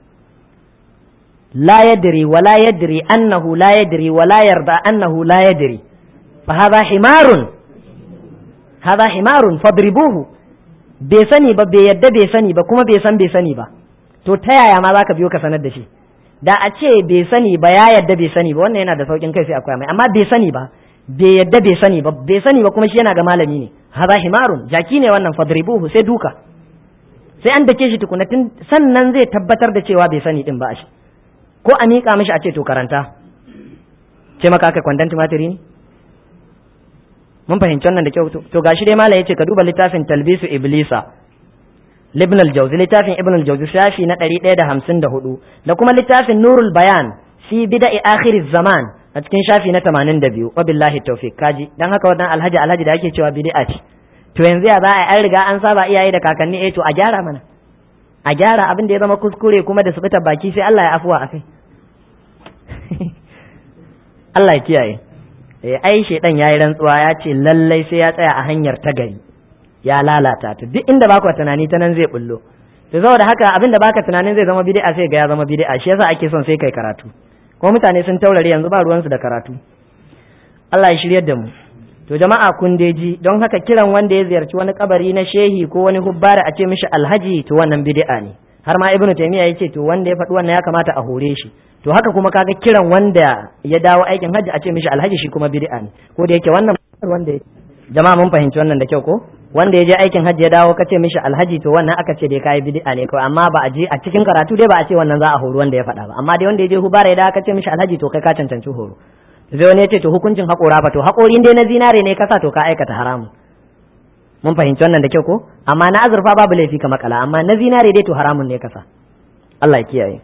لا يدري ولا يدري أنه لا يدري ولا يرضى أنه لا يدري فهذا حمار هذا حمار فاضربوه بيسني با بيد بيسني با كما بيسن بيسني با to ta yaya ma zaka biyo ka sanar da shi da a ce bai sani ba ya yadda bai sani ba wannan yana da saukin kai sai akwai mai amma bai sani ba bai yadda bai sani ba kuma shi yana ga malami ne hadha himarun jaki ne wannan fadribuhu sai duka sai an dake shi tukuna sannan zai tabbatar da cewa bai sani din ba shi ko a miƙa mishi a ce to karanta ce maka aka kwandon tumatiri ne mun fahimci wannan da kyau to gashi dai malam yace ka duba littafin talbisu iblisa ibn al-jawzi littafin ibn al-jawzi shafi na 154 da kuma littafin nurul bayan fi bida'i akhir zaman a cikin shafi na 82 wabillahi tawfiq kaji dan haka wannan alhaji da ake cewa bid'a ce to yanzu ya za a riga an saba iyaye da kakanni to a gyara mana a gyara abin da ya zama kuskure kuma da su fita baki sai Allah ya afuwa akai Allah ya kiyaye ai shedan yayi rantsuwa ya ce lallai sai ya tsaya a hanyar ta gari ya lalata ta duk inda baka tunani ta nan zai bullo to saboda haka abin da baka tunanin zai zama bid'a sai ga ya zama bid'a shi yasa ake son sai kai karatu kuma mutane sun taurare yanzu ba ruwansu da karatu Allah ya shiryar da mu to jama'a kun ji don haka kiran wanda ya ziyarci wani kabari na shehi ko wani hubbara a ce mishi alhaji to wannan bid'a ne har ma ibnu taymiya yace to wanda ya faɗi wannan ya kamata a hore shi to haka kuma kaga kiran wanda ya dawo aikin hajji a ce mishi alhaji shi kuma bid'a ne ko da yake wannan wanda jama'a mun fahimci wannan da kyau ko wanda ya je aikin hajji ya dawo ka ce mishi alhaji to wannan aka ce dai kai bid'a ne ko amma ba a je a cikin karatu dai ba a ce wannan za a horo wanda ya faɗa ba amma dai wanda ya je hubbara ya dawo ka ce mishi alhaji to kai ka cancanci horo zai wani ya ce to hukuncin haƙora ba to haƙorin dai na zinare ne kasa to ka aikata haramun mun fahimci wannan da kyau ko amma na azurfa babu laifi ka makala amma na zinare dai to haramun ne kasa Allah ya kiyaye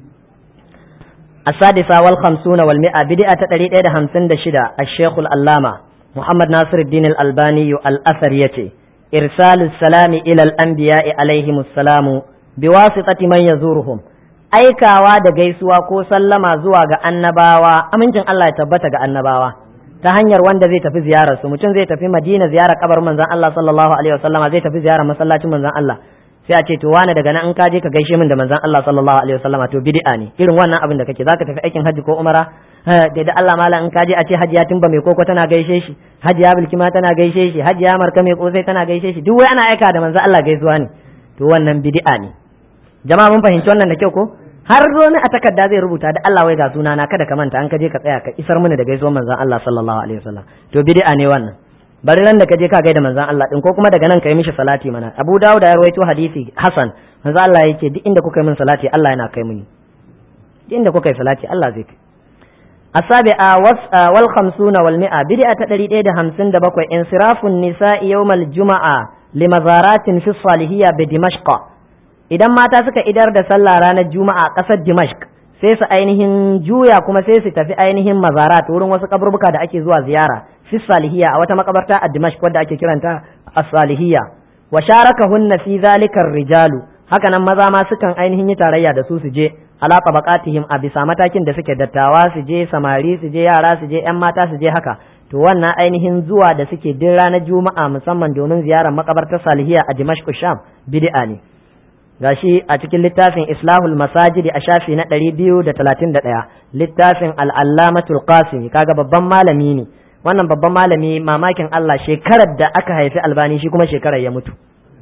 السادسة والخمسون والمئة بدئة تريد إيدا همسن دشدا الشيخ الألامة محمد ناصر الدين الألباني الأثرية إرسال السلام إلى الأنبياء عليهم السلام بواسطة من يزورهم aikawa da gaisuwa ko sallama zuwa ga annabawa amincin Allah ya tabbata ga annabawa ta hanyar wanda zai tafi ziyarar su mutum zai tafi Madina ziyarar kabarin manzon Allah sallallahu alaihi wasallama zai tafi ziyarar masallacin manzon Allah sai a ce to wani daga nan in ka je ka gaishe min da manzon Allah sallallahu alaihi wasallama to bid'a ne irin wannan abin da kake zaka tafi aikin hajji ko umara da Allah malam in ka je a ce hajiya Tumba mai koko tana gaishe shi hajiya Bilkima tana gaishe shi hajiya Marka mai kosai tana gaishe shi duk wai ana aika da manzon Allah gaisuwa ne to wannan bid'a ne jama'a mun fahimci wannan da kyau ko har wani a takarda zai rubuta da Allah wai ga sunana kada ka manta an ka je ka tsaya ka isar mini da gaisuwar manzon Allah sallallahu alaihi wasallam to bid'a ne wannan bari ran da ka je ka gaida manzon Allah din ko kuma daga nan ka yi mishi salati mana Abu Dawud ya rawaito hadisi Hasan manzon Allah yake duk inda kuka yi min salati Allah yana kai mini duk inda kuka yi salati Allah zai kai السابعة والخمسون والمئة بدأت تدريد 57 انصراف النساء يوم الجمعة لمزارات في الصالحية بدمشق إذا ما تاسك إدار دا صلى رانا الجمعة قصد دمشق سيس أينهم جويا كما سيس تفي أينهم مزارات ورن وسقبر بكا دا أكي زوا زيارة في الصالحية أو تمقبرتا الدمشق ودا أكي كرانتا الصالحية وشاركهن في ذلك الرجال هكذا ماذا ما سكن أينهم يتاريا دا سوس جي ala tabaqatihim a bisa matakin da suke dattawa su je samari su je yara su je yan mata su je haka to wannan ainihin zuwa da suke din ranar juma'a musamman domin ziyarar makabartar salihiyya a Dimashq Sham bid'a ne gashi a cikin littafin Islahul Masajidi a shafi na 231 littafin Al-Allamatul Qasimi kaga babban malami ne wannan babban malami mamakin Allah shekarar da aka haifi Albani shi kuma shekarar ya mutu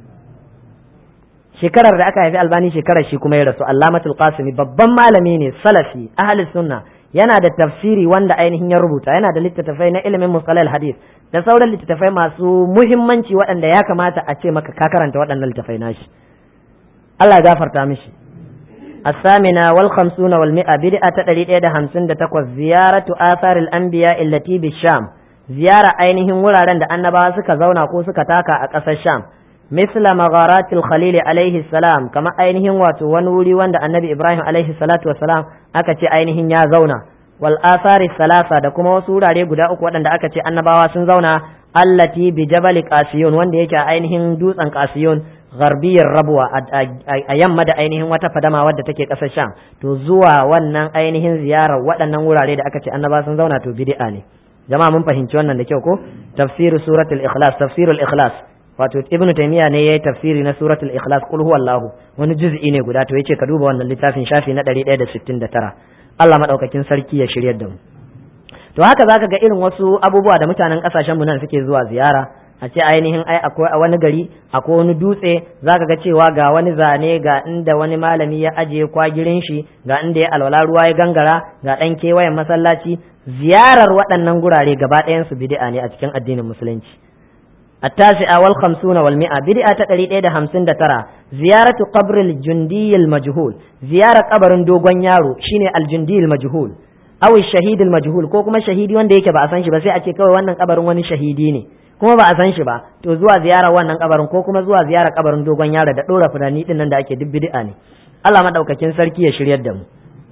shekarar da aka haifi Albani shekarar shi kuma ya rasu Allamatul Qasimi babban malami ne salafi ahli sunna yana da tafsiri wanda ainihin ya rubuta yana da littattafai na ilimin musalal hadith da sauran littattafai masu muhimmanci waɗanda ya kamata a ce maka ka karanta waɗannan littattafai nashi Allah ya gafarta mishi الثامنة والخمسون والمئة بدأت تدريد 58 زيارة آثار الأنبياء التي بالشام زيارة ainihin wuraren da annabawa suka zauna ko suka taka a ƙasar Sham مثل مغارات الخليل عليه السلام كما أينهم واتو ونولي واند النبي إبراهيم عليه الصلاة والسلام أكتي أينهم يا زونا والآثار الثلاثة دكما وصول عليه قداء واند أكتي النباوة سنزونا التي بجبل قاسيون واند يكا أينهم دوس أن قاسيون غربي الربوة أيام مدى أينهم وتفدما ود تكي قصة الشام تزوى وانا أينهم زيارة وانا نقول عليه أكتي النباوة سنزونا تو بدئاني جماعة من فهمت وانا نكيوكو تفسير سورة الإخلاص تفسير الإخلاص wato ibn taymiya ne yayi tafsiri na suratul ikhlas qul huwallahu wani juz'i ne guda to yace ka duba wannan littafin shafi na 169 Allah madaukakin sarki ya shiryar da mu to haka zaka ga irin wasu abubuwa da mutanen kasashen mu nan suke zuwa ziyara a ce ainihin ai akwai a wani gari akwai wani dutse zaka ga cewa ga wani zane ga inda wani malami ya ajiye kwagirin shi ga inda ya alwala ruwa ya gangara ga dan kewayen masallaci ziyarar waɗannan gurare gaba ɗayan su bid'a ne a cikin addinin musulunci التاسعة والخمسون والمئة بدأت تقريد 59 زيارة قبر الجندي المجهول زيارة قبر دوغن يارو شيني الجندي المجهول أو الشهيد المجهول كوكما شهيدي وان ديك بأسانش بس أتي كوي وان قبر وان شهيديني kuma ba a san shi ba to zuwa ziyara wannan kabarin ko kuma zuwa ziyara kabarin dogon yaro da dora furani din nan da ake duk bid'a ne Allah madaukakin sarki ya shiryar da mu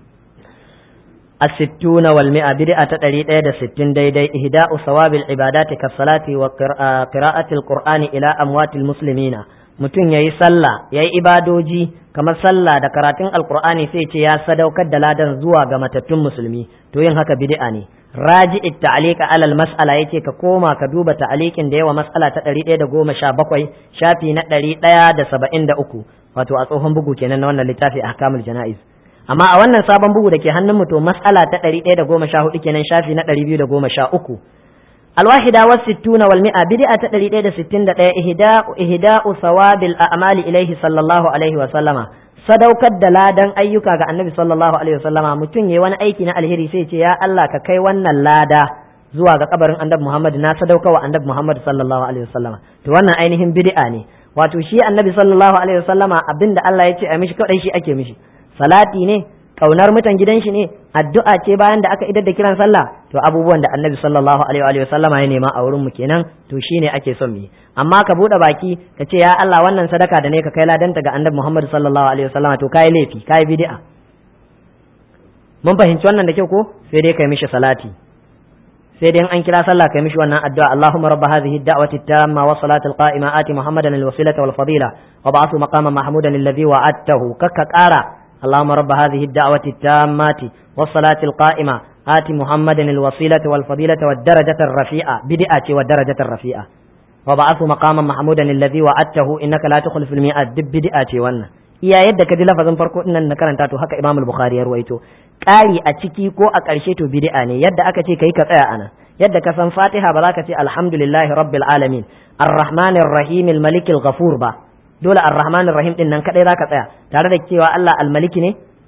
الستون والمئة بدأت تقريد 60 ديدي إهداء ثواب العبادات كالصلاة وقراءة القرآن إلى أموات المسلمين mutum ya yi sallah ya yi ibadoji kamar sallah da karatun alkur'ani sai ce ya sadaukar da ladan zuwa ga matattun musulmi to yin haka bid'a ne raji'it ta'liqa alal mas'ala yace ka koma ka duba ta'liqin da yawa mas'ala ta 117 shafi na 173 wato a tsohon bugu kenan na wannan littafi ahkamul janaiz amma a wannan sabon bugu da ke hannun mu to mas'ala ta 114 kenan shafi na 213 الواحدة والستون والمئة بدأت تدريد 61 إهداء ثواب الأعمال إليه صلى الله عليه وسلم sadaukar da ladan ayyuka ga annabi sallallahu alaihi wasallama mutum yayi wani aiki na alheri sai ce ya Allah ka kai wannan lada zuwa ga kabarin annabi Muhammad na sadauka wa annabi Muhammad sallallahu alaihi wasallama to wannan ainihin bid'a ne wato shi annabi sallallahu alaihi wasallama abinda Allah ya ce a mishi kadai shi ake mishi salati ne kaunar mutan gidan shi ne addu'a ce bayan da aka idar da kiran sallah to abubuwan da annabi sallallahu alaihi wa sallama ya nema a wurin mu kenan to shine ake son mu amma ka bude baki ka ce ya Allah wannan sadaka da ne ka kai ladanta ga annabi Muhammad sallallahu alaihi wa sallama to kai laifi kai bid'a mun fahimci wannan da kyau ko sai dai kai mishi salati sai dai an kira sallah kai mishi wannan addu'a Allahumma rabb hadhihi ad-da'wati at-tamma wa salati al-qa'ima ati Muhammadan al-wasilata wal fadila wa ba'athu maqaman mahmudan alladhi wa'adtahu kakka qara اللهم رب هذه الدعوة التامة والصلاة القائمة آت محمدا الوسيلة والفضيلة والدرجة الرفيعة بدعة والدرجة الرفيعة وبعث مقاما محمودا الذي وعدته إنك لا تخلف الميعاد بدعة وانا iya yadda ka ji lafazin farko din nan na karanta to haka Imam al-Bukhari ya ruwaito ƙari a ciki ko a ƙarshe to bid'a ne yadda aka ce kai ka tsaya ana yadda ka san Fatiha ba za ka ce alhamdulillahi rabbil alamin arrahmanir rahim al-malik al-ghafur ba dole ar-rahmanir rahim din nan kadai zaka tsaya tare da cewa Allah al-maliki ne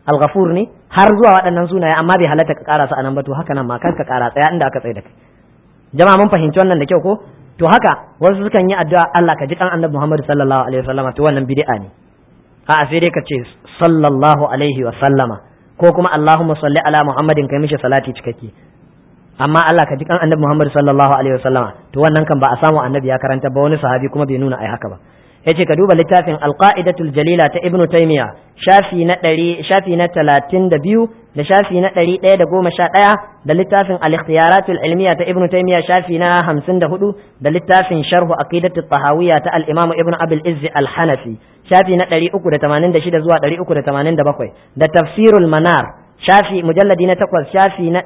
al-ghafur ne har zuwa waɗannan sunaye amma bai halatta ka ƙara su anan ba to haka nan ma kar ka ƙara tsaya inda aka tsaye da kai jama'a mun fahimci wannan da kyau ko to haka wasu sukan yi addu'a Allah ka ji kan annabi Muhammad sallallahu alaihi wasallama to wannan bid'a ne a'a sai dai ka ce sallallahu alaihi wasallama ko kuma Allahumma salli ala Muhammadin kai mishi salati cikakke amma Allah ka ji kan annabi Muhammad sallallahu alaihi wasallama to wannan kan ba a samu annabi ya karanta ba wani sahabi kuma bai nuna ai haka ba yace ka duba littafin alqaidatul jalila ta ibnu taymiya shafi na 32 da shafi na 111 da littafin al-ikhtiyaratul ilmiya ta ibnu taymiya shafi na 54 da littafin sharh aqidatut tahawiyya ta al-imam ibnu abil izz al-hanafi shafi na 386 zuwa 387 da tafsirul manar shafi mujalladi na 8 shafi na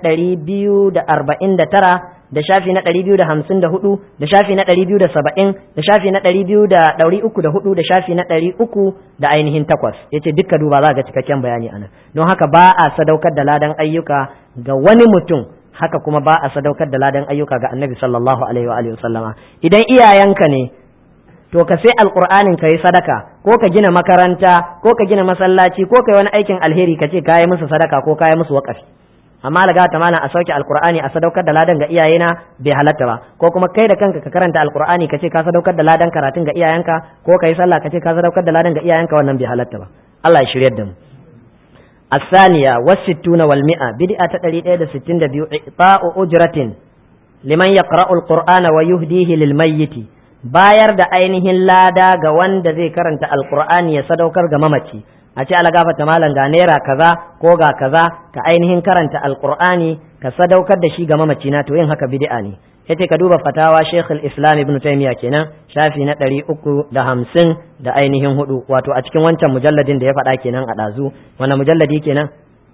249 da shafi na 254 da shafi na 270 da shafi na 304 da shafi na 300 da ainihin 8 yace dukka duba za ga cikakken bayani anan don haka ba a sadaukar da ladan ayyuka ga wani mutum haka kuma ba a sadaukar da ladan ayyuka ga annabi sallallahu alaihi wa alihi wasallama idan iyayenka ne to ka sai alqur'anin ka yi sadaka ko ka gina makaranta ko ka gina masallaci ko ka yi wani aikin alheri ka ce ka yi musu sadaka ko ka yi musu waƙafi amma laga ta malam a sauke alqur'ani a sadaukar da ladan ga iyayena bai halatta ba ko kuma kai da kanka ka karanta alqur'ani ka ce ka sadaukar da ladan karatun ga iyayenka ko ka yi sallah ka ce ka sadaukar da ladan ga iyayenka wannan bai halatta ba Allah ya shiryar da mu الثانية والستون والمئة بدعة تقريبا 62 إعطاء أجرة لمن يقرأ القرآن ويهديه للميت bayar da ainihin lada ga wanda zai karanta alqur'ani ya sadaukar ga mamaci a ce ala gafata malam ga naira kaza ko ga kaza ka ainihin karanta alqur'ani ka sadaukar da shi ga mamaci na to yin haka bid'a ne yace ka duba fatawa Sheikh al-Islam Ibn Taymiyyah kenan shafi na 350 da ainihin hudu wato a cikin wancan mujalladin da ya faɗa kenan a dazu wannan mujalladi kenan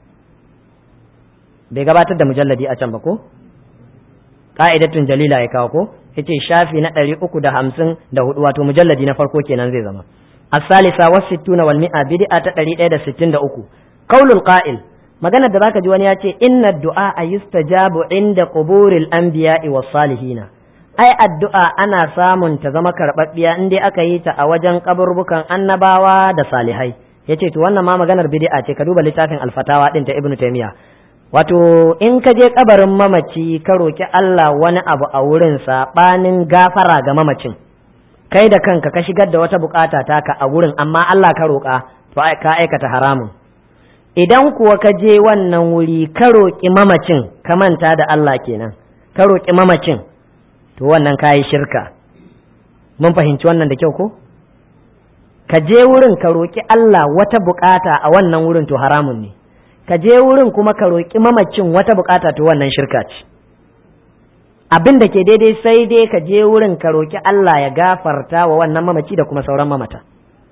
bai gabatar da mujalladi a can ba ko qa'idatun jalila ya kawo ko yace shafi na 354 wato mujalladi na farko kenan zai zama as-salisa was-sittuna wal mi'a bid'a ta 163 qaulul qa'il magana da zaka ji wani ya ce inna du'a yustajabu inda quburil anbiya'i was-salihin ai addu'a ana samun ta zama karbabbiya in dai aka yi ta a wajen kaburbukan annabawa da salihai yace to wannan ma maganar bid'a ce ka duba littafin al-fatawa din ta ibnu taymiya wato in ka je kabarin mamaci ka roki Allah wani abu a wurin saɓanin gafara ga mamacin kai da kanka ka shigar da wata bukata taka a wurin amma Allah ka roka to ka aikata haramun idan kuwa ka je wannan wuri ka roki mamacin ka manta da Allah kenan ka roki mamacin to wannan kayi shirka mun fahimci wannan da kyau ko ka je wurin ka roki Allah wata bukata a wannan wurin to haramun ne ka je wurin kuma ka roƙi mamacin wata bukata to wannan shirka ce abin da ke daidai sai dai ka je wurin ka roƙi Allah ya gafarta wa wannan mamaci da kuma sauran mamata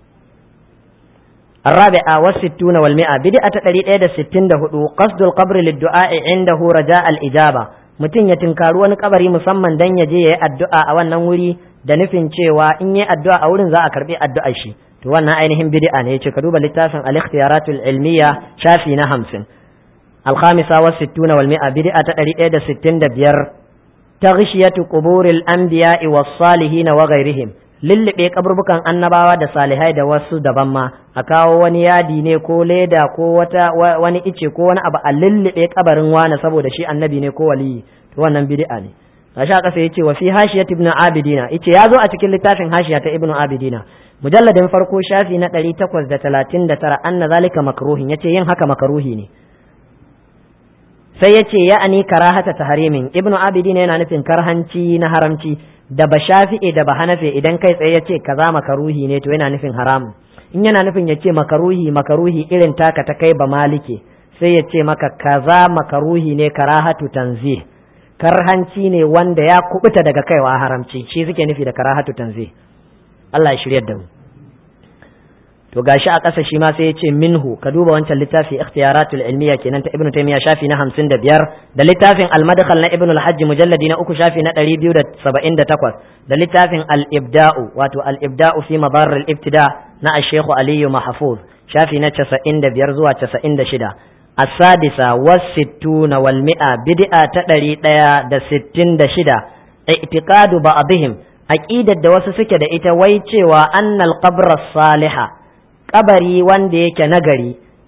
الرابعة والستون والمئة بدعة تقريبا 164 قصد القبر للدعاء عنده رجاء الإجابة mutum ya tinkari wani kabari musamman dan ya je ya yi addu'a a wannan wuri da nufin cewa in yi addu'a a wurin za a karbi addu'ar shi to wannan ainihin bid'a ne yace ka duba littafin al-ikhtiyaratul ilmiya shafi na 50 al-khamisa wa 60 wal 100 bid'a ta 165 taghshiyatu quburil anbiya'i was salihin wa ghairihim lillibe kaburbukan annabawa da salihai da wasu daban ma a kawo wani yadi ne ko leda ko wani ice ko wani abu a lillibe kabarin wani saboda shi annabi ne ko waliyi to wannan bid'a ne gashi a kasa yace wa fi hashiyat ibn abidina yace yazo a cikin littafin hashiya ta ibn abidina mujalladin farko shafi na 839 anna zalika makruhin yace yin haka makruhi ne sai yace ya'ani karahata tahrimin ibn abidina yana nufin karhanci na haramci da ba shafi'e da ba hanafe idan kai tsaye yace kaza makaruhi ne to yana nufin haram in yana nufin yace makaruhi irin taka ta kai ba malike sai yace maka kaza makaruhi ne karahatu tanzih karhanci ne wanda ya kubuta daga kaiwa haramci shi suke nufi da karahatu tanzih Allah ya shiryar da mu to gashi a ƙasa shi ma sai ya ce minhu ka duba wancan littafi ikhtiyaratul ilmiya kenan ta ibnu taymiya shafi na 55 da littafin al-madkhal na ibnu al-hajj mujalladi na 3 shafi na 278 da littafin al-ibda'u wato al-ibda'u fi madar al-ibtida na ash-shaykh ali mahfuz shafi na 95 zuwa 96 as-sadisa was-sittuna wal mi'a bid'a ta 166 i'tiqadu ba'dihim aqidar da wasu suke da ita wai cewa annal qabra salihah kabari wanda yake nagari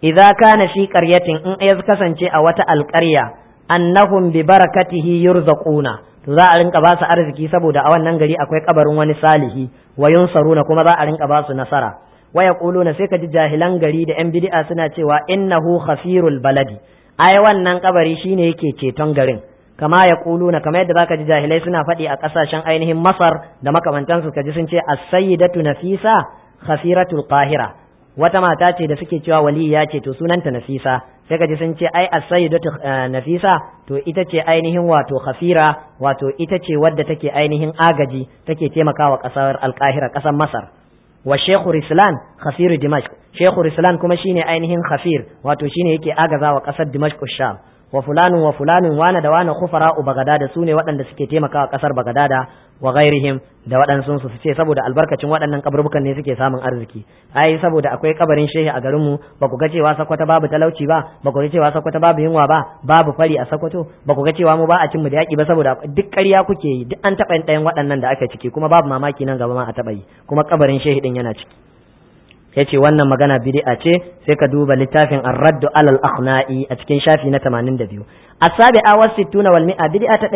idza kana fi qaryatin in ya kasance a wata alƙarya annahum bi barakatihi yurzaquna to za a rinka ba su arziki saboda a wannan gari akwai kabarin wani salihi wa yunsaruna kuma za a rinka ba su nasara wa yaquluna sai ka ji jahilan gari da yan bid'a suna cewa innahu khafirul baladi ai wannan kabari shine yake ceton garin kama yaquluna kamar yadda zaka ji jahilai suna faɗi a ƙasashen ainihin Masar da makamantansu ka ji sun ce as-sayyidatu Nafisa khafiratul Qahira wata mata ce da suke cewa waliya ce to sunanta Nafisa sai ka ji sun ce ai as-sayyidatu Nafisa to ita ce ainihin wato khafira wato ita ce wadda take ainihin agaji take taimakawa ƙasar Al-Qahira ƙasar Masar wa Sheikhul Islam khafir Dimashq Sheikhul Islam kuma shine ainihin khafir wato shine yake agazawa ƙasar Dimashq Sham wa fulanun wana da wana khufara Bagdad su ne waɗanda suke taimakawa ƙasar Bagdad wa ghairihim da waɗansu su ce saboda albarkacin waɗannan kaburbukan ne suke samun arziki ai saboda akwai kabarin shehi a garin mu ba ku ga cewa Sokoto babu talauci ba ba ku ga cewa Sokoto babu yunwa ba babu fari a Sokoto ba ku ga cewa mu ba a cin mu da yaki ba saboda duk ƙarya kuke yi duk an taɓa yin ɗayan waɗannan da aka ciki kuma babu mamaki nan gaba ma a taɓa yi kuma kabarin shehi din yana ciki yace wannan magana bid'a ce sai ka duba littafin ar-radd alal akhna'i a cikin shafi na 82 as-sabi'a was-sittuna wal mi'a bid'a ta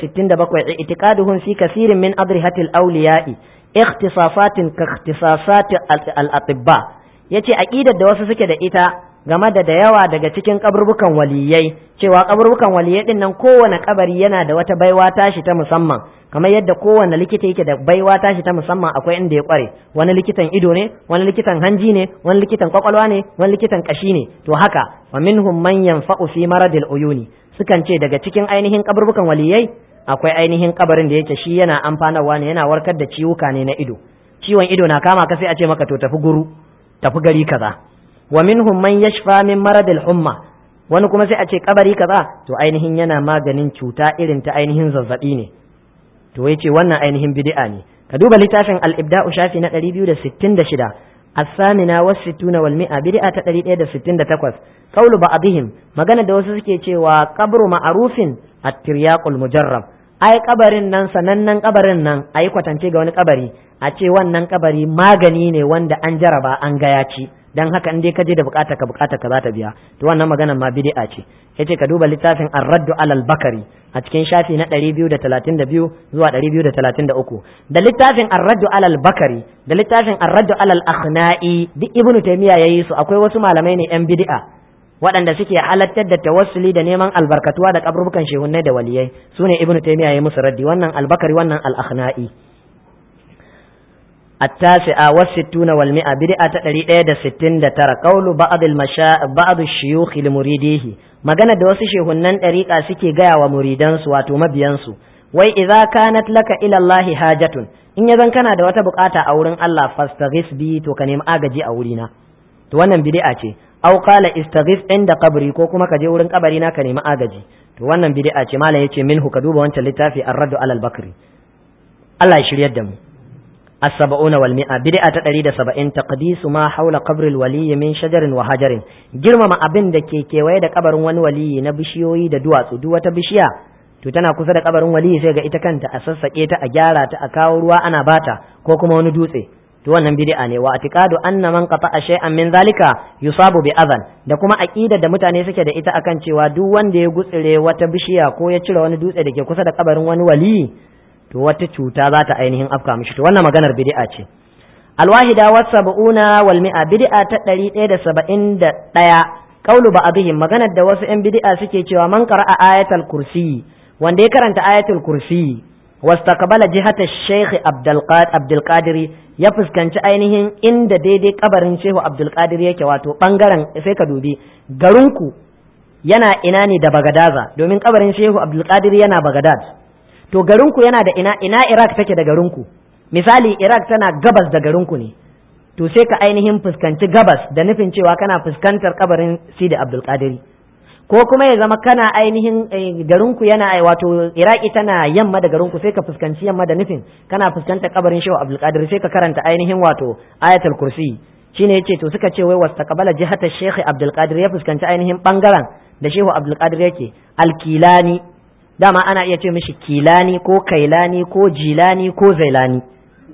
167 i'tiqaduhum fi kaseerin min adrihatil awliya'i ikhtisasatin ka ikhtisasat al-atibba yace aqidar da wasu suke da ita game da yawa daga cikin kaburbukan waliyai cewa kaburbukan waliyai din nan kowane kabari yana da wata baiwa tashi ta musamman kamar yadda kowane likita yake da baiwa tashi ta musamman akwai inda ya kware wani likitan ido ne wani likitan hanji ne wani likitan kwakwalwa ne wani likitan kashi ne to haka wa minhum man yanfa'u fi maradil uyuni sukan ce daga cikin ainihin kaburbukan waliyai akwai ainihin kabarin da yake shi yana amfanarwa ne yana warkar da ciwuka ne na ido ciwon ido na kama ka sai a ce maka to tafi gari kaza wa minhum man yashfa min maradil humma wani kuma sai a ce kabari kaza to ainihin yana maganin cuta irin ta ainihin zazzabi ne to yace wannan ainihin bid'a ne ka duba littafin al-ibda'u shafi na 266 as-samina was-sittuna wal mi'a bid'a ta 168 qawlu ba'dihim magana da wasu suke cewa qabru ma'rufin at-tiryaqul mujarrab ai kabarin nan sanannen kabarin nan ai kwatance ga wani kabari a ce wannan kabari magani ne wanda an jaraba an ga ya ci dan haka in dai ka je da bukata ka za ta biya to wannan maganar ma bid'a ce yace ka duba littafin ar-radd alal bakari a cikin shafi na 232 zuwa 233 da littafin ar-radd alal bakari da littafin ar-radd alal akhna'i duk ibnu taymiya yayi su akwai wasu malamai ne yan bid'a waɗanda suke halattar da tawassuli da neman albarkatuwa da kaburbukan shehunnai da waliyai sune ibnu taymiya yayi musu raddi wannan al-bakari wannan al-akhna'i التاسعة والستون والمئة بدعة تقريد ستين ترى قول بعض الشيوخ لمريديه ما قنا دوسي شيخنن طريقة سكي غاية ومريدانس واتو مبيانسو وإذا كانت لك إلى الله حاجة إن يذن كان دوات بقاتا أورن الله فاستغيث بي تو كنيم آغجي أولينا تو wannan bid'a ce aw qala istaghith inda qabri ko kuma kaje wurin kabarina ka nemi agaji to wannan bid'a ce malam yace minhu ka duba wancan littafi ar-radd alal bakri Allah ya shiryar da mu السبعون والمئة بدعة تقريد 70 تقديس ما حول قبر الولي من شجر وحجر جرم ما أبن دكي كيوي دا قبر وان ولي نبشيوي دا دوات دوات بشيا تتنا كسر قبر ولي سيغا إتكنت أساس إيتا أجارة أكاوروا أنا باتا كوكما وندوسي wannan bid'a ne wa atiqadu anna man qata'a shay'an min zalika yusabu bi adhan da kuma aqida da mutane suke da ita akan cewa duk wanda ya gutsire wata bishiya ko ya cire wani dutse da ke kusa da kabarin wani wali to wata cuta za ta ainihin afka mishi to wannan maganar bid'a ce alwahida was-sab'una wal mi'a bid'a ta 171 qaulu ba'dihim maganar da wasu yan bid'a suke cewa man qara'a ayatul kursi wanda ya karanta ayatul kursi wastaqbala jihata shaykh Abdul Qadir ya fuskanci ainihin inda daidai kabarin Shehu Abdul Qadir yake wato bangaren sai ka dubi garinku yana ina ne da Bagadaza domin kabarin Shehu Abdul Qadir yana Bagadad to garinku yana da ina Iraq take da garinku misali Iraq tana gabas da garinku ne to sai ka ainihin fuskanci gabas da nufin cewa kana fuskantar kabarin Sidi Abdul Qadir ko kuma ya zama kana ainihin garinku yana wato Iraki tana yamma da garinku sai ka fuskanci yamma da nufin kana fuskantar kabarin Shehu Abdul Qadir sai ka karanta ainihin wato ayatul kursi shine yace to suka ce wai wastaqbala jihata Sheikh Abdul Qadir ya fuskanci ainihin bangaren da Shehu Abdul Qadir yake alkilani dama ana iya ce mishi kilani ko kailani ko jilani ko zailani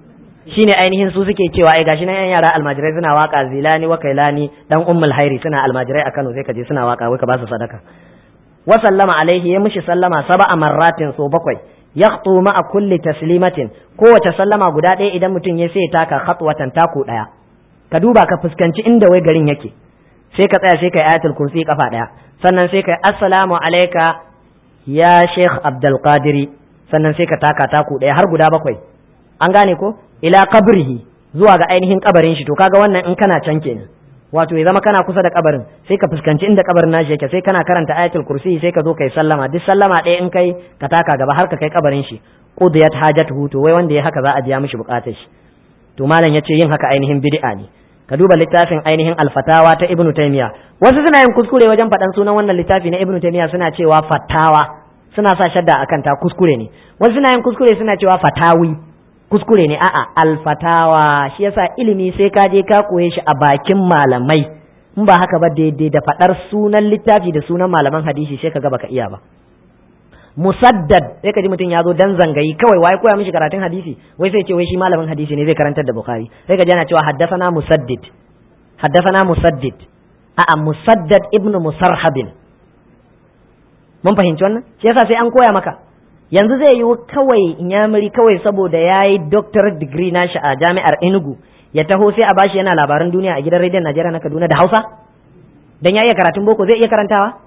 shine ainihin su suke cewa ai gashi nan yan yara almajirai suna waka zilani wa kailani dan ummul hairi suna almajirai a Kano sai ka je suna waka wai ka ba su sadaka wa sallama alaihi ya mishi sallama 7 marratin so 7 yaqtu ma'a kulli taslimatin kowace sallama guda ɗaya idan mutum ya sai taka khatwatan taku ɗaya ka duba ka fuskanci inda wai garin yake sai ka tsaya sai kai ayatul kursi kafa ɗaya sannan sai kai assalamu alayka ya Sheikh Abdul Qadiri sannan sai ka taka taku ɗaya har guda 7 an gane ko ila qabrihi zuwa ga ainihin kabarin shi to kaga wannan in kana can kenan wato ya zama kana kusa da kabarin sai ka fuskanci inda kabarin nashi yake sai kana karanta ayatul kursi sai ka zo kai sallama duk sallama ɗaya in kai ka taka gaba har ka kai kabarin shi qudiyat hajatuhu to wai wanda ya haka za a biya mishi bukatar shi to malam yace yin haka ainihin bid'a ne ka duba littafin ainihin alfatawa ta ibnu taymiya wasu suna yin kuskure wajen faɗan sunan wannan littafi na ibnu taymiya suna cewa fatawa suna sa shadda akan ta kuskure ne wasu suna yin kuskure suna cewa fatawi kuskure ne a'a alfatawa shi yasa ilimi sai ka je ka koye shi a bakin malamai in ba haka ba daidai da faɗar sunan littafi da sunan malaman hadisi sai ka ga baka iya ba musaddad sai ka ji mutum ya zo dan zangayi kawai wai koya mishi karatun hadisi wai sai ce wai shi malamin hadisi ne zai karantar da bukhari sai ka ji ana cewa haddathana musaddid a'a musaddad ibnu musarhabin mun fahimci wannan shi yasa sai an koya maka yanzu zai yi kawai inyamuri kawai saboda ya yi doctorate degree nashi a jami'ar Enugu ya taho sai a bashi yana labaran duniya a gidan rediyon Najeriya na Kaduna da Hausa dan ya iya karatun boko zai iya karantawa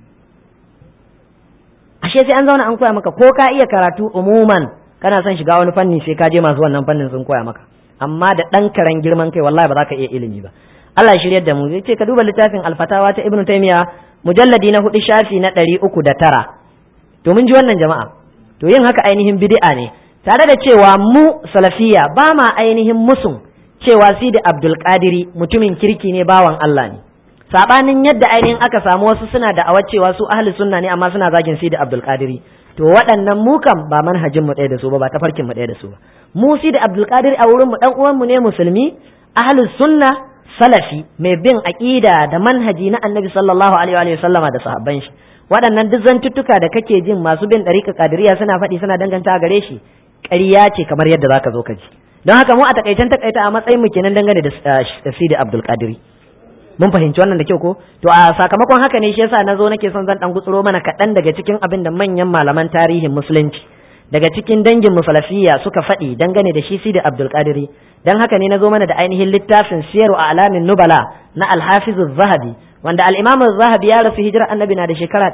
ashe sai an zauna an koya maka ko ka iya karatu umuman kana son shiga wani fanni sai ka je masu wannan fannin sun koya maka amma da dan karen girman kai wallahi ba za ka iya ilimi ba Allah ya shiryar da mu yace ka duba littafin alfatawa ta Ibn Taymiyyah mujalladi na 4 shafi na 309 to mun ji wannan jama'a to yin haka ainihin bid'a ne tare da cewa mu salafiya ba ma ainihin musun cewa Sidi Abdul Qadiri mutumin kirki ne bawan Allah ne sabanin yadda ainihin aka samu wasu suna da awa cewa su ahli sunna ne amma suna zagin Sidi Abdul Qadiri to waɗannan mu kam ba manhajin mu ɗaya da su ba tafarkin mu ɗaya da su ba mu Sidi Abdul Qadiri a wurin mu dan uwan mu ne musulmi ahli sunna salafi mai bin aqida da manhaji na Annabi sallallahu alaihi wa sallama da sahabban shi waɗannan duk zantuttuka da kake jin masu bin ɗariƙa ƙadiriya suna faɗi suna danganta gare shi ƙarya ce kamar yadda zaka zo ka ji don haka mu a takaita a matsayin mu kenan dangane da Sidi Abdul Qadiri mun fahimci wannan da kyau ko to a sakamakon haka ne shi yasa nazo nake son zan dan gutsuro mana kaɗan daga cikin abin da manyan malaman tarihin musulunci daga cikin dangin musalafiya suka faɗi dangane da shi Sidi Abdul Qadiri dan haka ne nazo mana da ainihin littafin Siyaru A'lamin Nubala na Al-Hafiz Az-Zahabi wanda al-Imam Az-Zahabi ya rasu hijira annabi na da shekara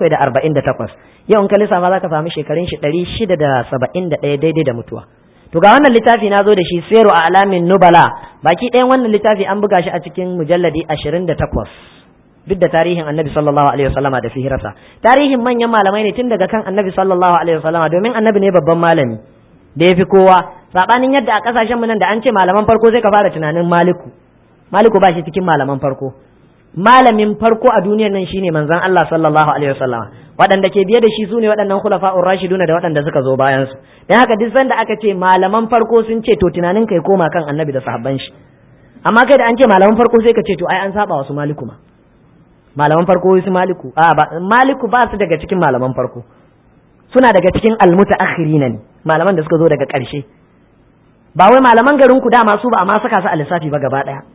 748 yau in ka lissafa zaka samu shekarun shi 671 daidai da mutuwa to ga wannan littafi na zo da shi Siyaru A'lamin Nubala baki ɗayan wannan littafi an buga shi a cikin mujalladi 28 duk da tarihin annabi sallallahu alaihi wasallama da fihirarsa tarihin manyan malamai ne tun daga kan annabi sallallahu alaihi wasallama domin annabi ne babban malami da ya fi kowa sabanin yadda a kasashen mu nan da an ce malaman farko sai ka fara tunanin maliku ba shi cikin malaman farko malamin farko a duniyar nan shine manzon Allah sallallahu alaihi wasallama waɗanda ke biye da shi sune waɗannan khulafa'ur rashiduna da waɗanda suka zo bayan su dan haka duk sanda aka ce malaman farko sun ce to tunanin kai koma kan annabi da sahabban shi amma kai da an ce malaman farko sai ka ce to ai an saba wasu maliku ma malaman farko su maliku maliku ba su daga cikin malaman farko suna daga cikin almutaakhirina ne malaman da suka zo daga ƙarshe ba wai malaman garin ku dama su ba amma saka su a lissafi ba gaba daya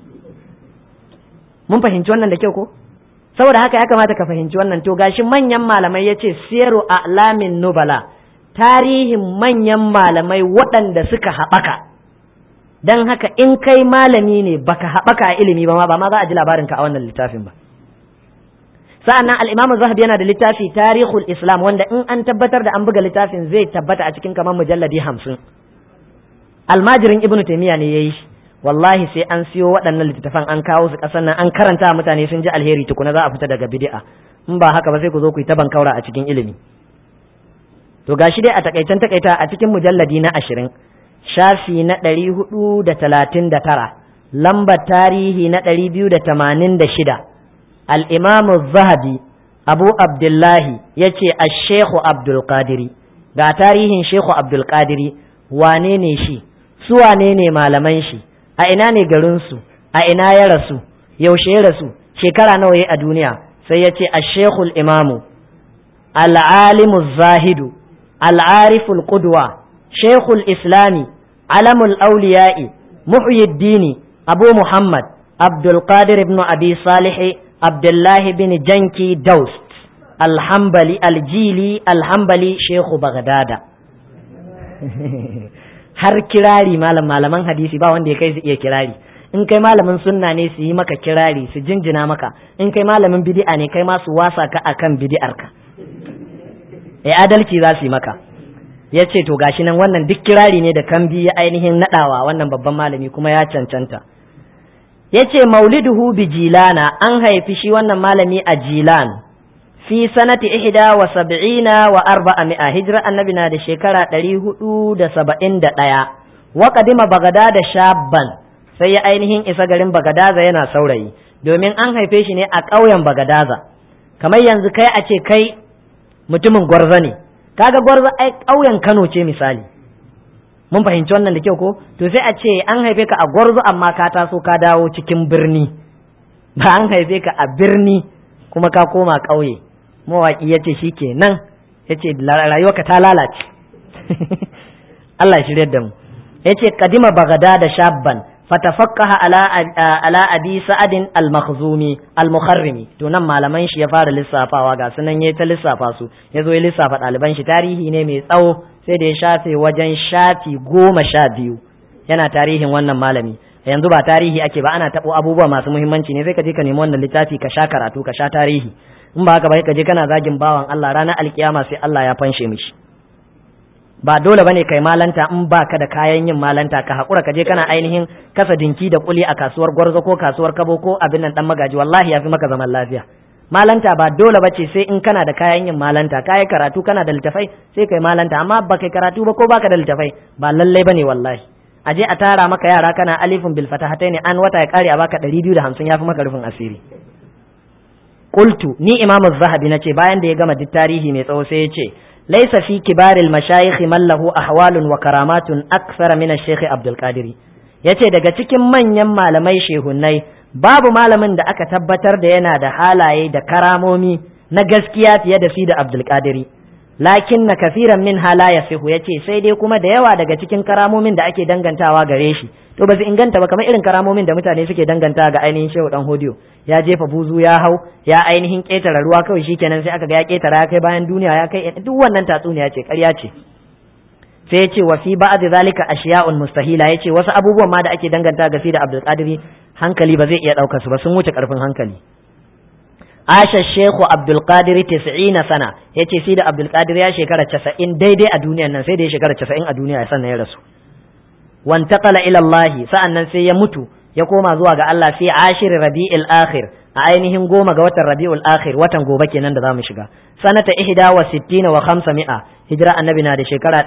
mun fahimci wannan da kyau ko saboda haka ya kamata ka fahimci wannan to gashi manyan malamai yace Siyaru A'lamin Nubala tarihin manyan malamai waɗanda suka haɓaka dan haka in kai malami ne baka haɓaka a ilimi ba ma za a ji labarin ka a wannan littafin ba sa'annan al-Imam Az-Zahabi yana da littafi Tarihul Islam wanda in an tabbatar da an buga littafin zai tabbata a cikin kamar mujalladi 50 almajirin Ibn Taymiyyah ne yayi shi wallahi sai an siyo waɗannan littattafan an kawo su ƙasar nan an karanta mutane sun ji alheri tukuna za a fita daga bid'a in ba haka ba sai ku zo ku yi ta bankaura a cikin ilimi to gashi dai a takaita a cikin mujalladi na 20 shafi na 439 lambar tarihi na 286 al-Imam Az-Zahabi Abu Abdullahi yace Ash-Sheikh Abdul Qadiri ga tarihin Sheikh Abdul Qadiri wane ne shi su wane ne malaman shi a ina ne garinsu a ina ya rasu yaushe ya rasu shekara nawa ya a duniya sai ya ce ashekul imamu al'alimu zahidu al'ariful qudwa shekul islami alamul awliya'i muhyiddini abu muhammad abdul qadir ibn abi salih abdullahi bin janki daust alhambali aljili alhambali shehu bagdada. Har kirari malaman hadisi ba wanda ya kai su iya kirari. In kai malamin sunna ne su yi maka kirari su jinjina maka, in kai malamin bid'a ne kai ma su wasa ka akan bid'arka. Adalci za su yi maka. Ya ce to gashi nan wannan duk kirari ne da kambi ya ainihin nadawa wannan babban malami kuma ya cancanta. Ya ce mauliduhu bi jilana, an haifi shi wannan malami a jilan fi sanati 71 wa 400 hijira annabi na da shekara 471 wa qadima Bagdad shabban, sai ya ainihin isa garin Bagadaza yana saurayi, domin an haife shi ne a ƙauyen Bagadaza. Kamar yanzu kai a ce kai mutumin Gwarza ne, kaga Gwarza ai ƙauyen Kano ce misali, mun fahimci wannan da kyau ko? To sai a ce an haife ka a Gwarzo amma ka taso ka dawo cikin birni, ba an haife ka a birni kuma ka koma ƙauye. Mawaƙi ya ce shi ke nan, ya ce rayuwarka ta lalace. Allah ya shirya da mu. Ya ce kadima Bagdad shabban fatafakkaha ala abi sa'adin al-makhzumi al-mukharrimi. To nan malaman shi ya fara lissafawa, ga sunan yayi ta lissafa su, ya zo ya lissafa ɗaliban shi. Tarihi ne mai tsawo, sai da ya shafe wajen shafi 12 yana tarihin wannan malami. Yanzu ba tarihi ake ba, ana taɓo abubuwa masu muhimmanci ne, sai ka je ka nemi wannan littafi ka sha karatu ka sha tarihi. In ba haka ba ka je kana zagin bawan Allah, ranar alkiyama sai Allah ya fanshe mishi. Ba dole bane kai malanta in baka da kayan yin malanta, ka hakura ka je kana ainihin kasa dinki da kuli a kasuwar Gwarzo ko kasuwar Kabo ko abin nan dan Magaji, wallahi yafi maka zaman lafiya. Malanta ba dole bace sai in kana da kayan yin malanta, kai karatu kana da littafai sai kai malanta, amma ba kai karatu ba ko baka da littafai ba lallai bane wallahi. Aje a tara maka yara kana alifun bil fatahataini an wata ya kare a baka 250 yafi maka rufin asiri. Qultu ni Imam Az-Zahabi nace bayan da ya gama duk tarihi mai tsawo sai ya ce laysa fi kibaril mashayikh man lahu ahwalun wa karamatun akthar min ash-Sheikh Abdul Qadir. Yace daga cikin manyan malamai shehunnai babu malamin da aka tabbatar da yana da halaye da karamomi na gaskiya fiye da shi da Abdul Qadir. Lakin na kafiran min hala yasihu, yace sai dai kuma da yawa daga cikin karamomin da ake dangantawa gare shi to ba su inganta ba, kamar irin karamomin da mutane suke danganta ga ainihin Shehu Dan Hodiyo, ya jefa buzu ya hau ya ainihin ketara ruwa kawai shikenan sai aka ga ya ketara ya kai bayan duniya ya kai, duk wannan tatsuniya ce, ƙarya ce. Sai ya ce wa fi ba'd zalika ashiya'un mustahila, yace wasu abubuwan ma da ake danganta ga da Abdul Qadir hankali ba zai iya daukar su ba, sun wuce karfin hankali. Asha Sheikhu Abdul Qadir 90 sana, yace sai da Abdul Qadir ya shekara 90 daidai a duniyar nan, sai da ya shekara 90 a duniya sannan ya rasu. Wantaqala ila Allah, sa'annan sai ya mutu ya koma zuwa ga Allah fi ashir Rabi'il Akhir, a ainihin 10 ga watan Rabi'ul Akhir, watan gobe kenan da zamu shiga. Sanata 61 wa 500, hijira annabi na da shekara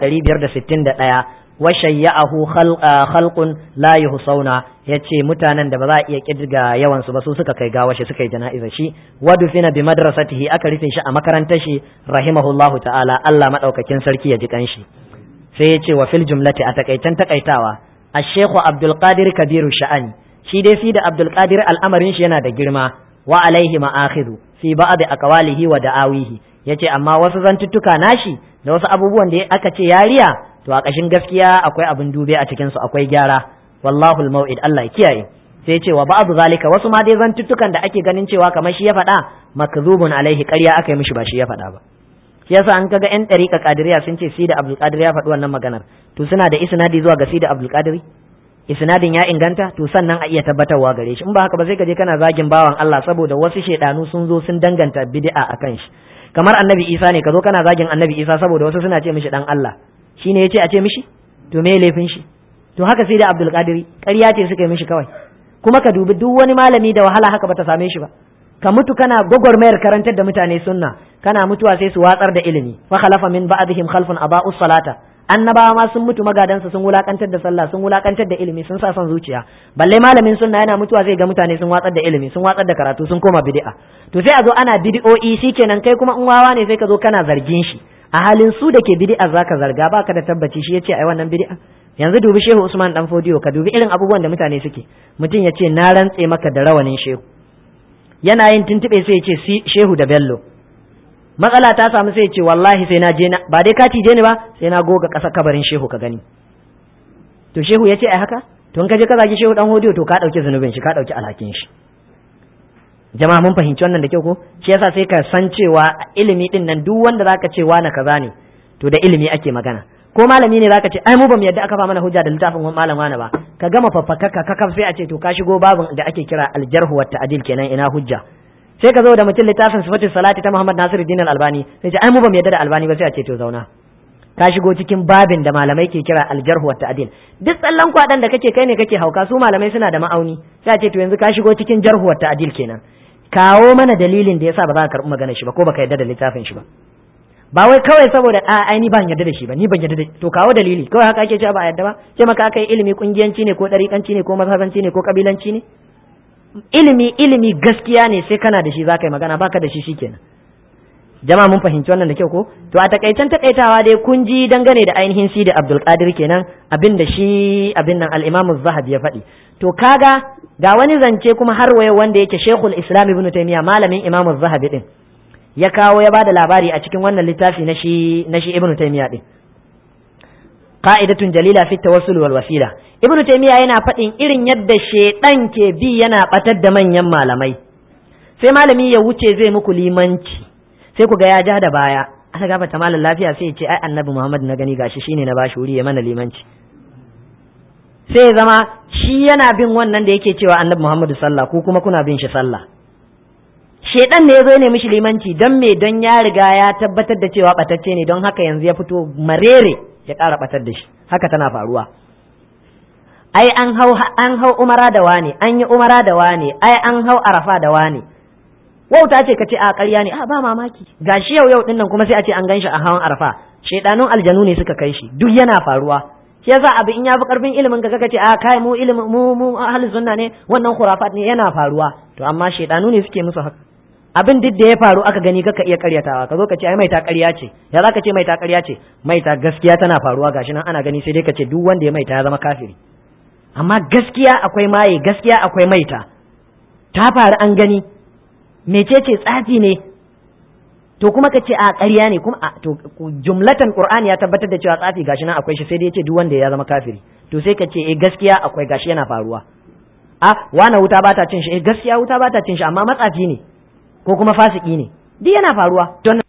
561. wa shayya'ahu khalqun la yuhsauna, yace mutanen da ba za a iya kirga yawan su ba su suka kai gawa shi suka yi jana'iza shi. wa dufina bi madrasatihi, aka rufe shi a makarantar shi rahimahullahu ta'ala, Allah madaukakin sarki ya ji kanshi. Sai yace wa fil jumlati, a takaitan takaitawa, ash-shaykh Abdul Qadir kabiru sha'ani, shi dai fi da Abdul Qadir al'amarin shi yana da girma. wa alaihi ma'akhidhu fi ba'd aqwalihi wa da'awihi, yace amma wasu zantuttuka nashi da wasu abubuwan da aka ce yariya, to a ƙashin gaskiya akwai abin dube a cikin su, akwai gyara. wallahu al-mau'id, Allah ya kiyaye. sai ce wa ba'd zalika, wasu ma dai zantuttukan da ake ganin cewa kamar shi ya faɗa, makzubun alaihi, ƙarya aka yi mishi ba shi ya faɗa ba. shi yasa an kaga yan ɗariƙa Qadiriyya sun ce Sidi Abdul Qadir ya faɗi wannan maganar, to suna da isnadi zuwa ga Sidi Abdul Qadir, isnadin ya inganta, to sannan a iya tabbatarwa gare shi. In ba haka ba sai ka je kana zagin bawan Allah saboda wasu shedanu sun zo sun danganta bid'a akan shi. Kamar Annabi Isa ne, ka zo kana zagin Annabi Isa saboda wasu suna ce mishi dan Allah, shine yace a ce mishi, to me laifin shi? To haka sai da Abdul Qadir ƙarya ce suka yi mishi kawai. Kuma ka dubi duk wani malami da wahala haka bata same shi ba. Ka mutu kana gwagwarmayar karantar da mutane sunna, kana mutuwa sai su watsar da ilimi. Fa khalafa min ba'dihim khalfun aba'us salata, annabawa ma sun mutu, magadansa sun wulakantar da sallah, sun wulakantar da ilimi, sun sa son zuciya. Balle malamin sunna yana mutuwa zai ga mutane sun watsar da ilimi, sun watsar da karatu, sun koma bid'a. To sai a zo ana bid'o'i, shikenan kai kuma in wawa ne sai ka zo kana zargin shi, a halin su da ke bid'a zaka zarga, baka da tabbaci shi yace ai wannan bid'a. Yanzu dubi Shehu Usman Dan Fodiyo, ka dubi irin abubuwan da mutane suke. Mutum ya ce na rantse maka da rawanin Shehu, yana yin tuntube sai ya ce Shehu da Bello. Matsala ta samu sai ya ce wallahi sai na je na, ba dai ka tije ni ba, sai na goga ƙasa kabarin Shehu ka gani. to shehu ya ce ai haka to in ka je ka zagi shehu dan hodiyo to ka dauki zunubin shi ka dauki alhakin shi. Jama'a mun fahimci wannan da kyau ko shi yasa sai ka san cewa ilimi din nan duk wanda zaka ce wani kaza ne to da ilimi ake magana. Ko malami ne zaka ce ai mu bamu yadda aka ba mana hujja da littafin malam wani ba, ka gama faffakaka kakaf sai a ce to ka shigo babin da ake kira aljarh wa ta'dil kenan, ina hujja. Sai ka zo da mutum littafin sifatus salati ta Muhammad Nasiruddin Al-Albani sai ce ai mu bamu yadda da Albani ba, sai a ce to zauna, ka shigo cikin babin da malamai ke kira aljarh wa ta'dil. Duk tsallan kwadan da kake kai ne kake hauka, su malamai suna da ma'auni, sai a ce to yanzu ka shigo cikin jarh wa ta'dil kenan, kawo mana dalilin da yasa ba za ka karɓi maganar shi ba ko baka yadda da littafin shi ba. Ba wai kawai saboda ai ni ban yadda da shi ba, ni ban yadda da, to kawo dalili. Kawai haka ake cewa ba a yadda ba, sai maka aka yi ilimi kungiyanci ne ko dariƙanci ne ko mazhabanci ne ko kabilanci ne. Ilimi gaskiya ne, sai kana da shi za ka yi magana, baka da shi shikenan. Jama'a mun fahimci wannan da kyau ko? To a takaitan takaitawa dai kun ji dangane da ainihin Sidi Abdul Qadir kenan abin da shi abin nan al-Imam Az-Zahabi ya faɗi. To kaga ga wani zance kuma har waye wanda yake Sheikhul Islam Ibn Taymiyyah malamin Imam Az-Zahabi din ya kawo ya bada labari a cikin wannan littafi na shi Ibn Taymiyyah din. Qa'idatun jalila fi tawassul wal wasila. Ibn Taymiyyah yana faɗin irin yadda shedan ke bi yana batar da manyan malamai. Sai malami ya wuce zai muku limanci. Sai ku ga ya ja da baya, aka gafata malam lafiya, sai ya ce ai Annabi Muhammad na gani gashi shine na bashi wuri ya mana limanci. Sai ya zama shi yana bin wannan da yake cewa Annabi Muhammad sallah, ko kuma kuna bin shi sallah. Shedan ne yazo ne mishi limanci dan me, don ya riga ya tabbatar da cewa batacce ne, don haka yanzu ya fito marere ya ƙara batar da shi. Haka tana faruwa. Ai an hau umara da wane, an yi umara da wane, ai an hau arafa da wane. Wauta ce ka ce a ƙarya ne, a ba mamaki gashi yau din nan kuma sai a ce an ganshi a hawan arfa. Shedanun aljanu ne suka kai shi, duk yana faruwa. Shi yasa abu in yafi karfin ilimin ka kaka ce a kai mu ilimin mu ahlus sunna ne, wannan khurafat ne, yana faruwa. To amma shedanu ne suke musu haka. Abin duk da ya faru aka gani kaka iya karyatawa, ka zo ka ce ai maita ƙarya ce. Ya za ka ce maita ƙarya ce? Maita gaskiya tana faruwa, gashi nan ana gani, sai dai ka ce duk wanda ya maita ya zama kafiri. Amma gaskiya akwai maye, gaskiya akwai maita, ta faru an gani. Mecece tsafi ne, to kuma ka ce a ƙarya ne, kuma to jumlatan Qur'ani ya tabbatar da cewa tsafi gashi nan akwai shi, sai dai ya ce duk wanda ya zama kafiri. To sai ka ce gaskiya akwai, gashi yana faruwa. Wana wuta ba ta cin shi, gaskiya wuta ba ta cin shi, amma matsafi ne ko kuma fasiki ne, duk yana faruwa.